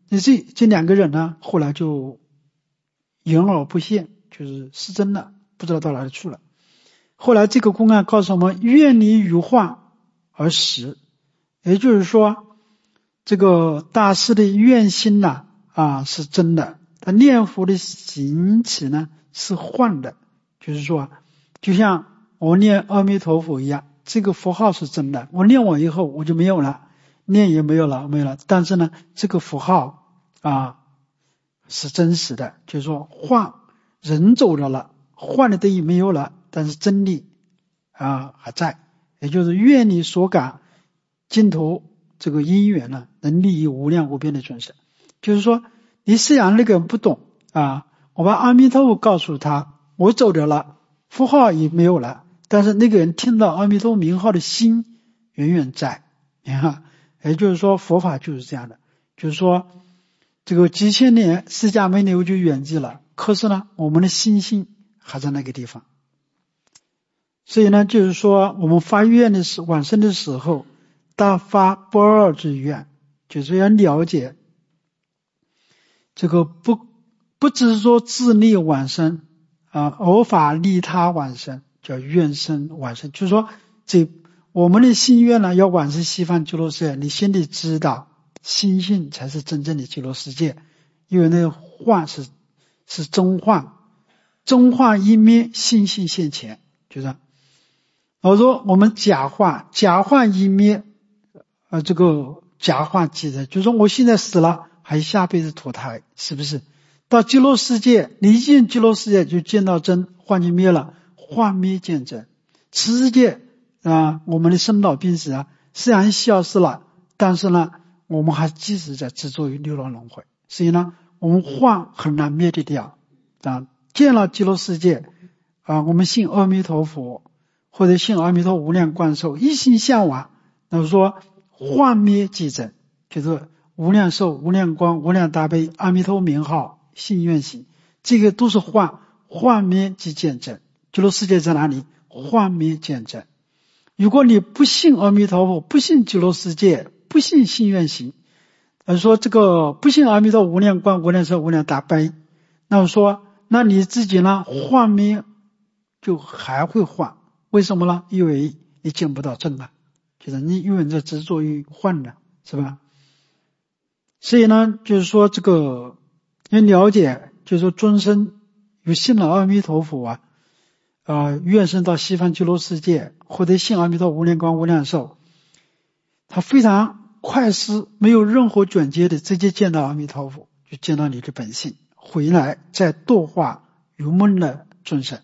那这这两个人呢，后来就隐而不现，就是失踪了，不知道到哪里去了。后来这个公案告诉我们，愿离于患而实，也就是说，这个大师的愿心呢，啊是真的，他念佛的行起呢是幻的，就是说，就像我念阿弥陀佛一样，这个符号是真的，我念完以后我就没有了，念也没有了，没有了。但是呢，这个符号啊是真实的，就是说幻人走了了，幻的东西没有了，但是真理啊还在，也就是愿你所感尽头这个因缘呢，能利益无量无边的众生。就是说，你虽然那个人不懂啊，我把阿弥陀佛告诉他，我走掉了，符号也没有了，但是那个人听到阿弥陀佛名号的心远远在。你看，也就是说，佛法就是这样的，就是说，这个几千年释迦牟尼佛就圆寂了，可是呢，我们的心性还在那个地方。所以呢，就是说，我们发愿的时往生的时候，大发不二之愿，就是要了解这个不不只是说自利往生啊，偶法利他往生，叫愿生往生。就是说，这我们的心愿呢，要往生西方极乐世界，你心里知道，心性才是真正的极乐世界，因为那个幻是是真幻，真幻一灭，心性现前，就这样。我说我们假幻，假幻一灭，呃，这个假幻即真，就是说我现在死了，还下辈子投胎，是不是？到极乐世界，你一进极乐世界就见到真，幻就灭了，幻灭见真。此世界啊，我们的生老病死啊，虽然消失了，但是呢，我们还继续在执着于六道轮回，所以呢，我们幻很难灭得掉啊。见了极乐世界啊，我们信阿弥陀佛。或者信阿弥陀无量光寿，一心向往，那么说幻灭即真，就是无量寿、无量光、无量大悲、阿弥陀名号、信愿行，这个都是幻，幻灭即见真。极乐世界在哪里？幻灭见真。如果你不信阿弥陀佛，不信极乐世界，不信信愿行，而说这个不信阿弥陀无量光、无量寿、无量大悲，那么说，那你自己呢，幻灭就还会幻。为什么呢？因为你见不到真了，就是你因为你在执着于幻了，是吧？所以呢，就是说这个要了解，就是说终身有信了阿弥陀佛啊，呃，愿生到西方极乐世界，或者信阿弥陀无量光无量寿，他非常快速，没有任何转接的，直接见到阿弥陀佛，就见到你的本性，回来再度化愚蒙的众生。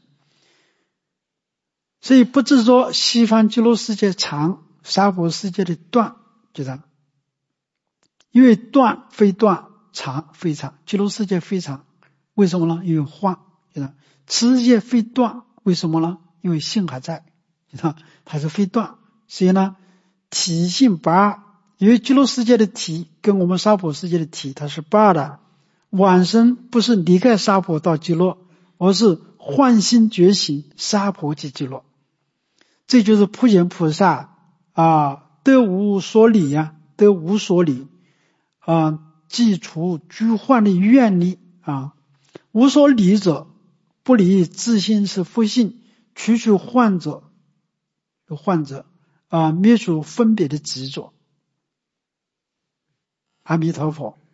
所以不是说西方极乐世界长，娑婆世界的短，就这样。因为短非短，长非长，极乐世界非常，为什么呢？因为幻，就这样。此世界非短，为什么呢？因为性还在，就这样，它是非短。所以呢，体性不二，因为极乐世界的体跟我们娑婆世界的体它是不二的。往生不是离开娑婆到极乐，而是幻心觉醒，娑婆即极乐。这就是普贤菩萨啊，得无所理呀、啊，得无所理啊，即除居幻的愿力啊。无所理者，不离自心是复性，取取幻者，幻者啊，灭除分别的执着。阿弥陀佛。